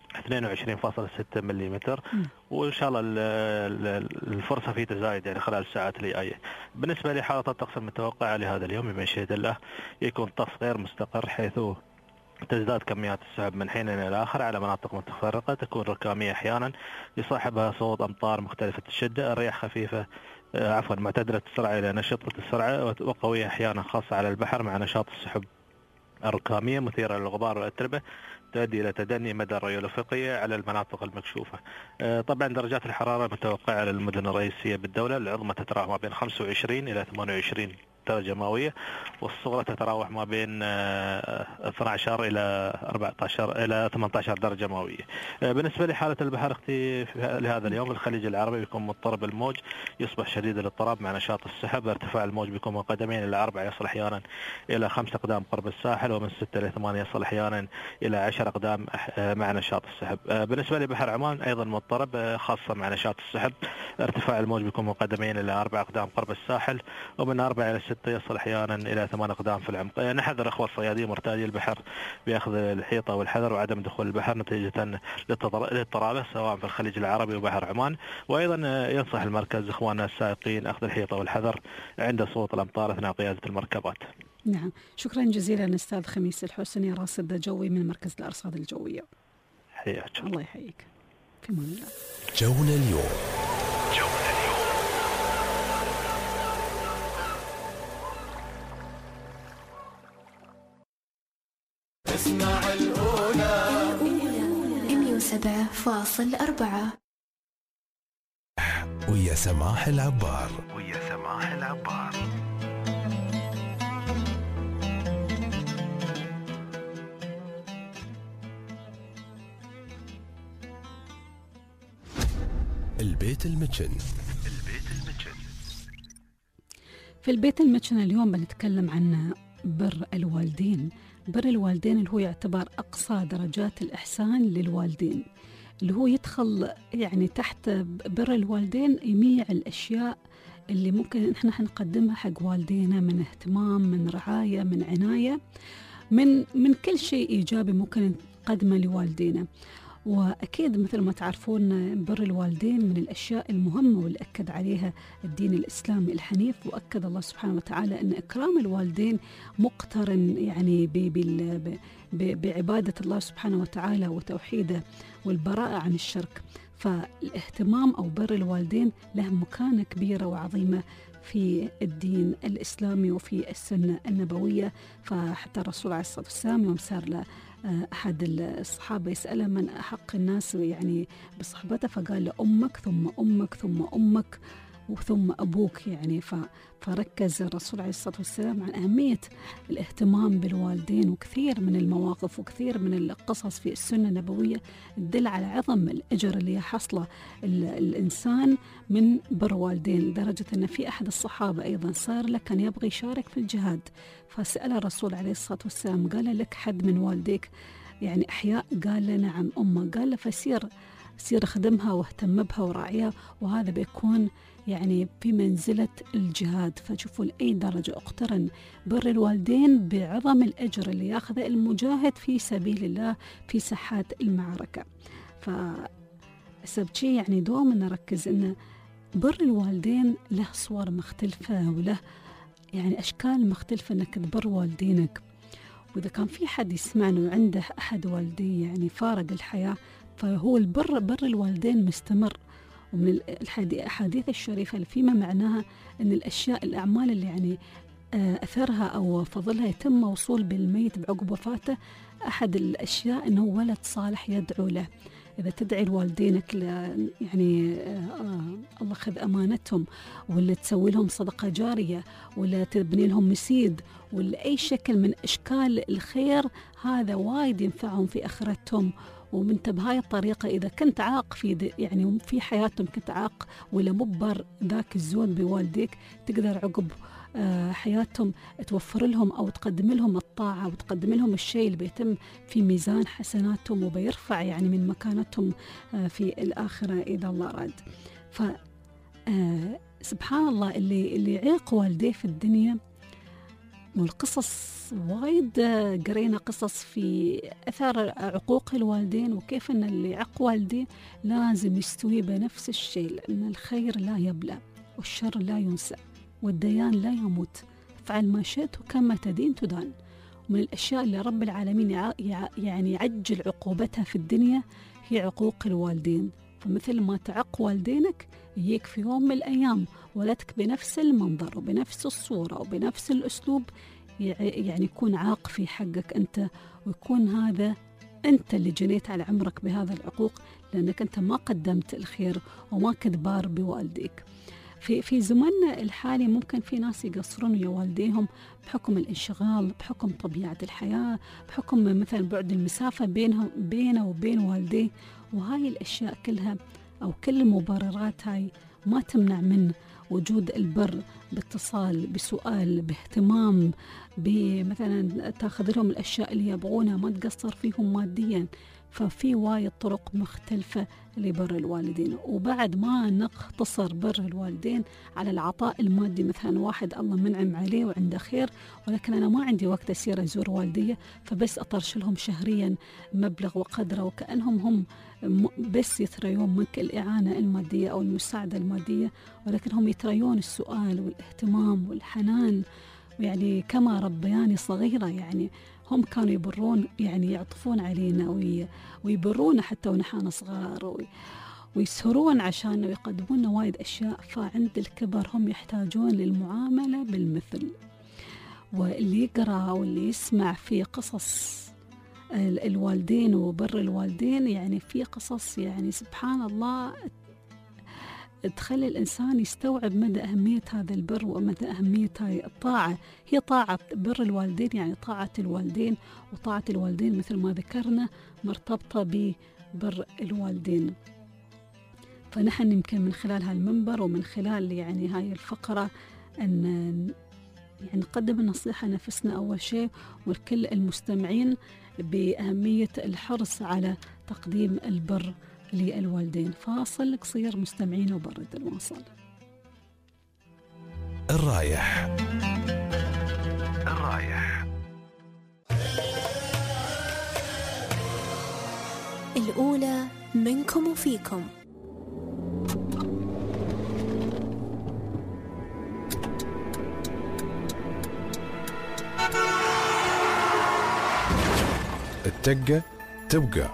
22.6 ملم، وان شاء الله الفرصه في تزايد يعني خلال الساعات الجايه. بالنسبه لحاله الطقس المتوقعه لهذا اليوم بمشيئه الله يكون الطقس غير مستقر، حيث تزداد كميات السحب من حين إلى آخر على مناطق متفرقة، تكون ركامية أحيانا يصاحبها صوت أمطار مختلفة الشدة، الرياح خفيفة معتدلة السرعة إلى نشطة السرعة وقوية أحيانا، خاصة على البحر مع نشاط السحب الركامية مثيرة للغبار والأتربة تؤدي إلى تدني مدى الرؤية الأفقية على المناطق المكشوفة. طبعا درجات الحرارة المتوقعة للمدن الرئيسية بالدولة العظمى تتراوح ما بين 25 إلى 28 درجة مئوية، والصغرى تتراوح ما بين 12 إلى 14 إلى 18 درجة مئوية. بالنسبة لحالة البحر اختي لهذا اليوم الخليج العربي بيكون مضطرب الموج، يصبح شديد الاضطراب مع نشاط السحب، ارتفاع الموج بيكون من قدمين إلى 4 يصل أحيانا إلى 5 أقدام قرب الساحل، ومن 6 إلى 8 يصل أحيانا إلى 10 أقدام مع نشاط السحب. بالنسبة لبحر عمان أيضا مضطرب خاصة مع نشاط السحب، ارتفاع الموج بيكون من قدمين إلى 4 أقدام قرب الساحل، ومن 4 إلى 6 يصل أحيانا إلى 8 أقدام في العمق. نحذر أخوة الصيادين مرتادي البحر بأخذ الحيطة والحذر وعدم دخول البحر نتيجة للاضطرابات سواء في الخليج العربي وبحر عمان. وأيضا ينصح المركز إخواننا السائقين أخذ الحيطة والحذر عند صوت الأمطار أثناء قيادة المركبات. نعم، شكرا جزيلا أستاذ خميس الحسني راصد جوي من مركز الأرصاد الجوية. حياك الله يحييك. في أمان الله. جونا اليوم. 101.4. ويا سماح العبار. البيت المتشن. في البيت المتشن اليوم بنتكلم عن بر الوالدين. بر الوالدين اللي هو يعتبر أقصى درجات الإحسان للوالدين، اللي هو يدخل يعني تحت بر الوالدين جميع الأشياء اللي ممكن إحنا نقدمها حق والدينا من اهتمام، من رعاية، من عناية، من كل شيء إيجابي ممكن نقدمه لوالدينا. وأكيد مثل ما تعرفون بر الوالدين من الأشياء المهمة واللي أكد عليها الدين الإسلامي الحنيف، وأكد الله سبحانه وتعالى أن إكرام الوالدين مقترن يعني بعبادة الله سبحانه وتعالى وتوحيده والبراءة عن الشرك. فالاهتمام أو بر الوالدين له مكانة كبيرة وعظيمة في الدين الإسلامي وفي السنة النبوية. فحتى الرسول عليه الصلاة والسلام يوم سار له أحد الصحابة يسأله من أحق الناس يعني بصحبته، فقال له أمك ثم أمك ثم أمك وثم أبوك يعني. فركز الرسول عليه الصلاة والسلام عن أهمية الاهتمام بالوالدين، وكثير من المواقف وكثير من القصص في السنة النبوية تدل على عظم الأجر اللي يحصله الإنسان من بر والدين، لدرجة أن في أحد الصحابة أيضا صار له كان يبغي يشارك في الجهاد، فسأل الرسول عليه الصلاة والسلام قال لك حد من والديك يعني أحياء؟ قال له نعم أمه. قال له فسير خدمها واهتم بها وراعيها، وهذا بيكون يعني في منزلة الجهاد. فشوفوا لأي درجة اقترن بر الوالدين بعظم الأجر اللي ياخذه المجاهد في سبيل الله في ساحات المعركة. فسبتشي يعني دوما نركز أن بر الوالدين له صور مختلفة وله يعني أشكال مختلفة أنك تبر والدينك. وإذا كان في حد يسمعنا وعنده أحد والديه يعني فارق الحياة، فهو بر الوالدين مستمر. ومن الأحاديث الشريفة اللي فيما معناها أن الأعمال اللي يعني أثرها أو فضلها يتم موصول بالميت بعقب وفاته، أحد الأشياء أنه ولد صالح يدعو له. إذا تدعي لوالدينك يعني الله خذ أمانتهم، ولا تسوي لهم صدقة جارية، ولا تبني لهم مسيد، ولا أي شكل من أشكال الخير، هذا وايد ينفعهم في آخرتهم. ومنت بهاي الطريقة إذا كنت عاق يعني في حياتهم كنت عاق ولا مبر ذاك الزود بوالديك، تقدر عقب حياتهم توفر لهم أو تقدم لهم الطاعة وتقدم لهم الشيء اللي بيتم في ميزان حسناتهم وبيرفع يعني من مكانتهم في الآخرة إذا الله راد. سبحان الله اللي يعيق والديه في الدنيا، والقصص وايد قرينا قصص في أثر عقوق الوالدين، وكيف أن اللي يعق والديه لازم يستوي بنفس الشيء، لأن الخير لا يبلى والشر لا ينسى والديان لا يموت، افعل ما شئت وكما تدين تدان. ومن الأشياء اللي رب العالمين يعني يعجل عقوبتها في الدنيا هي عقوق الوالدين. فمثل ما تعق والدينك يجيك في يوم من الأيام ولدك بنفس المنظر وبنفس الصورة وبنفس الأسلوب يعني يكون عاق في حقك أنت، ويكون هذا أنت اللي جنيت على عمرك بهذا العقوق، لأنك أنت ما قدمت الخير وما كنت بار بوالديك. في زماننا الحالي ممكن في ناس يقصرون ويا والديهم بحكم الانشغال، بحكم طبيعة الحياة، بحكم مثلا بعد المسافة بينه وبين والديه. وهاي الأشياء كلها أو كل المبررات هاي ما تمنع من وجود البر باتصال، بسؤال، باهتمام، بمثلا تاخذ لهم الأشياء اللي يبغونها، ما تقصر فيهم ماديا. ففي وايد طرق مختلفة لبر الوالدين. وبعد ما نقتصر بر الوالدين على العطاء المادي، مثلا واحد الله منعم عليه وعنده خير، ولكن أنا ما عندي وقت أسير أزور والدية، فبس أطرش لهم شهريا مبلغ وقدره، وكأنهم هم بس يتريون منك الإعانة المادية أو المساعدة المادية، ولكن هم يتريون السؤال والإهتمام والحنان، يعني كما ربياني صغيرة. يعني هم كانوا يبرون يعني يعطفون علينا ويبرونا حتى ونحن صغار، ويسهرون عشان ويقدمون وايد أشياء. فعند الكبر هم يحتاجون للمعاملة بالمثل. واللي يقرأ واللي يسمع في قصص الوالدين وبر الوالدين، يعني في قصص يعني سبحان الله تخلي الإنسان يستوعب مدى أهمية هذا البر ومدى أهمية هاي الطاعة. هي طاعة بر الوالدين، يعني طاعة الوالدين، وطاعة الوالدين مثل ما ذكرنا مرتبطة ببر الوالدين. فنحن يمكن من خلال هالمنبر ومن خلال يعني هاي الفقرة أن يعني نقدم النصيحة لنفسنا أول شيء ولكل المستمعين بأهمية الحرص على تقديم البر للوالدين. فاصل قصير مستمعين وبرد الواصل. الرايح الأولى منكم وفيكم. التقة تبقى.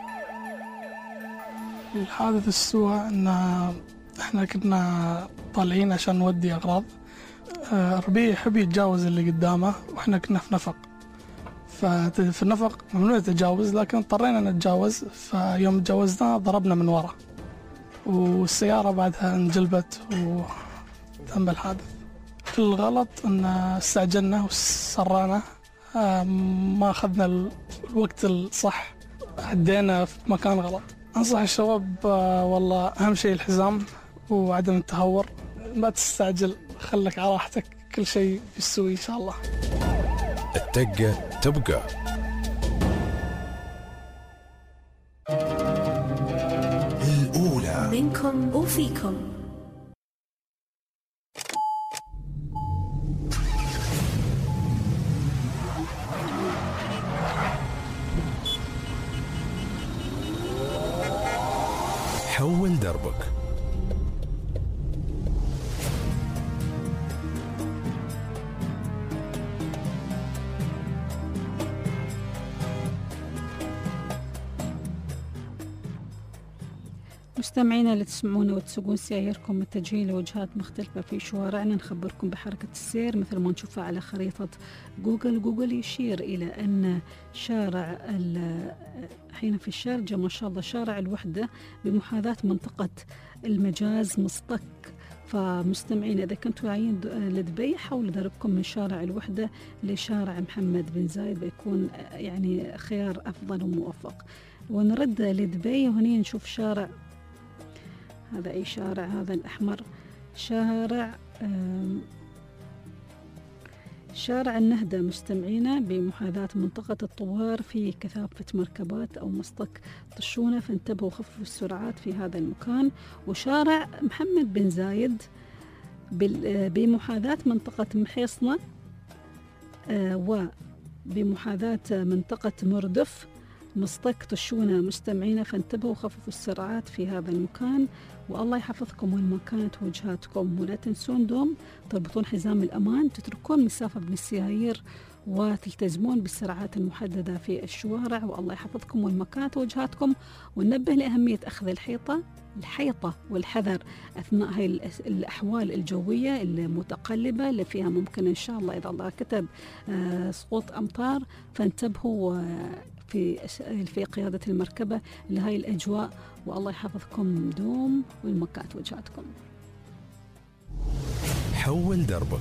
الحادث السوء ان احنا كنا طالعين عشان نودي اغراض. ربيع يحب يتجاوز اللي قدامه واحنا كنا في نفق، ففي النفق ممنوع التجاوز، لكن اضطرينا نتجاوز. فيوم تجاوزنا ضربنا من ورا والسيارة بعدها انجلبت وتم الحادث. الغلط ان استعجلنا وسرعنا، ما أخذنا الوقت الصح، عدينا في مكان غلط. أنصح الشباب والله أهم شيء الحزام وعدم التهور، ما تستعجل، خلك على راحتك، كل شيء يسوي إن شاء الله. التقة تبقى. الأولى منكم وفيكم. حول دربك. مستمعينا اللي تسمعونا وتسوقون سياركم متجهين لوجهات مختلفة في شوارعنا، نخبركم بحركة السير مثل ما نشوفها على خريطة جوجل يشير إلى أن شارع حين في الشارجة ما شاء الله شارع الوحدة بمحاذاة منطقة المجاز مصطك. فمستمعين إذا كنتوا جايين لدبي حاولوا دربكم من شارع الوحدة لشارع محمد بن زايد، بيكون يعني خيار أفضل وموفق. ونرد لدبي وهني نشوف شارع، هذا أي شارع؟ هذا الأحمر شارع النهدة مستمعينا بمحاذاة منطقة الطوار في كثافة مركبات أو مسطك طشونة، فانتبهوا خففوا السرعات في هذا المكان. وشارع محمد بن زايد بمحاذاة منطقة محيصنة وبمحاذاة منطقة مردف مسطك طشونة مستمعينا، فانتبهوا خففوا السرعات في هذا المكان. والله يحفظكم وين ما كانت وجهاتكم، ولا تنسون دوم تربطون حزام الأمان، تتركون مسافة بين السيايير وتلتزمون بالسرعات المحددة في الشوارع. والله يحفظكم وين ما كانت وجهاتكم. وننبه لأهمية أخذ الحيطة والحذر أثناء هاي الأحوال الجوية المتقلبة اللي فيها ممكن إن شاء الله إذا الله كتب سقوط أمطار، فانتبهوا في قيادة المركبة لهاي الأجواء. والله يحفظكم دوم وين ما كانت وجهاتكم. حول دربك.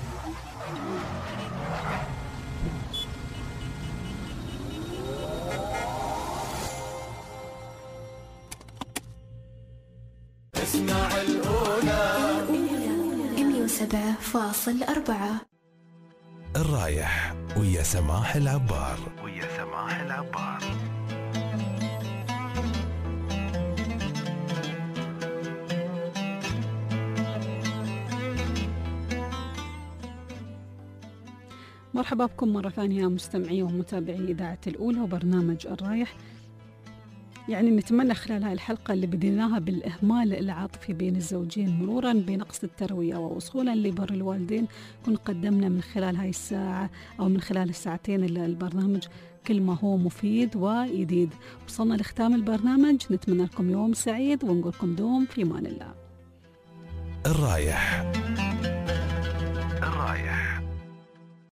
اسمع الأولى 107.4 الرايح ويا سماح العبار. مرحبا بكم مرة ثانية مستمعي ومتابعي إذاعة الأولى وبرنامج الرايح. يعني نتمنى خلال هاي الحلقة اللي بديناها بالإهمال العاطفي بين الزوجين مرورا بنقص التروية ووصولا لبر الوالدين، كن قدمنا من خلال هاي الساعة أو من خلال الساعتين البرنامج كل ما هو مفيد وجديد. وصلنا لختام البرنامج، نتمنى لكم يوم سعيد ونقولكم دوم في أمان الله. الرايح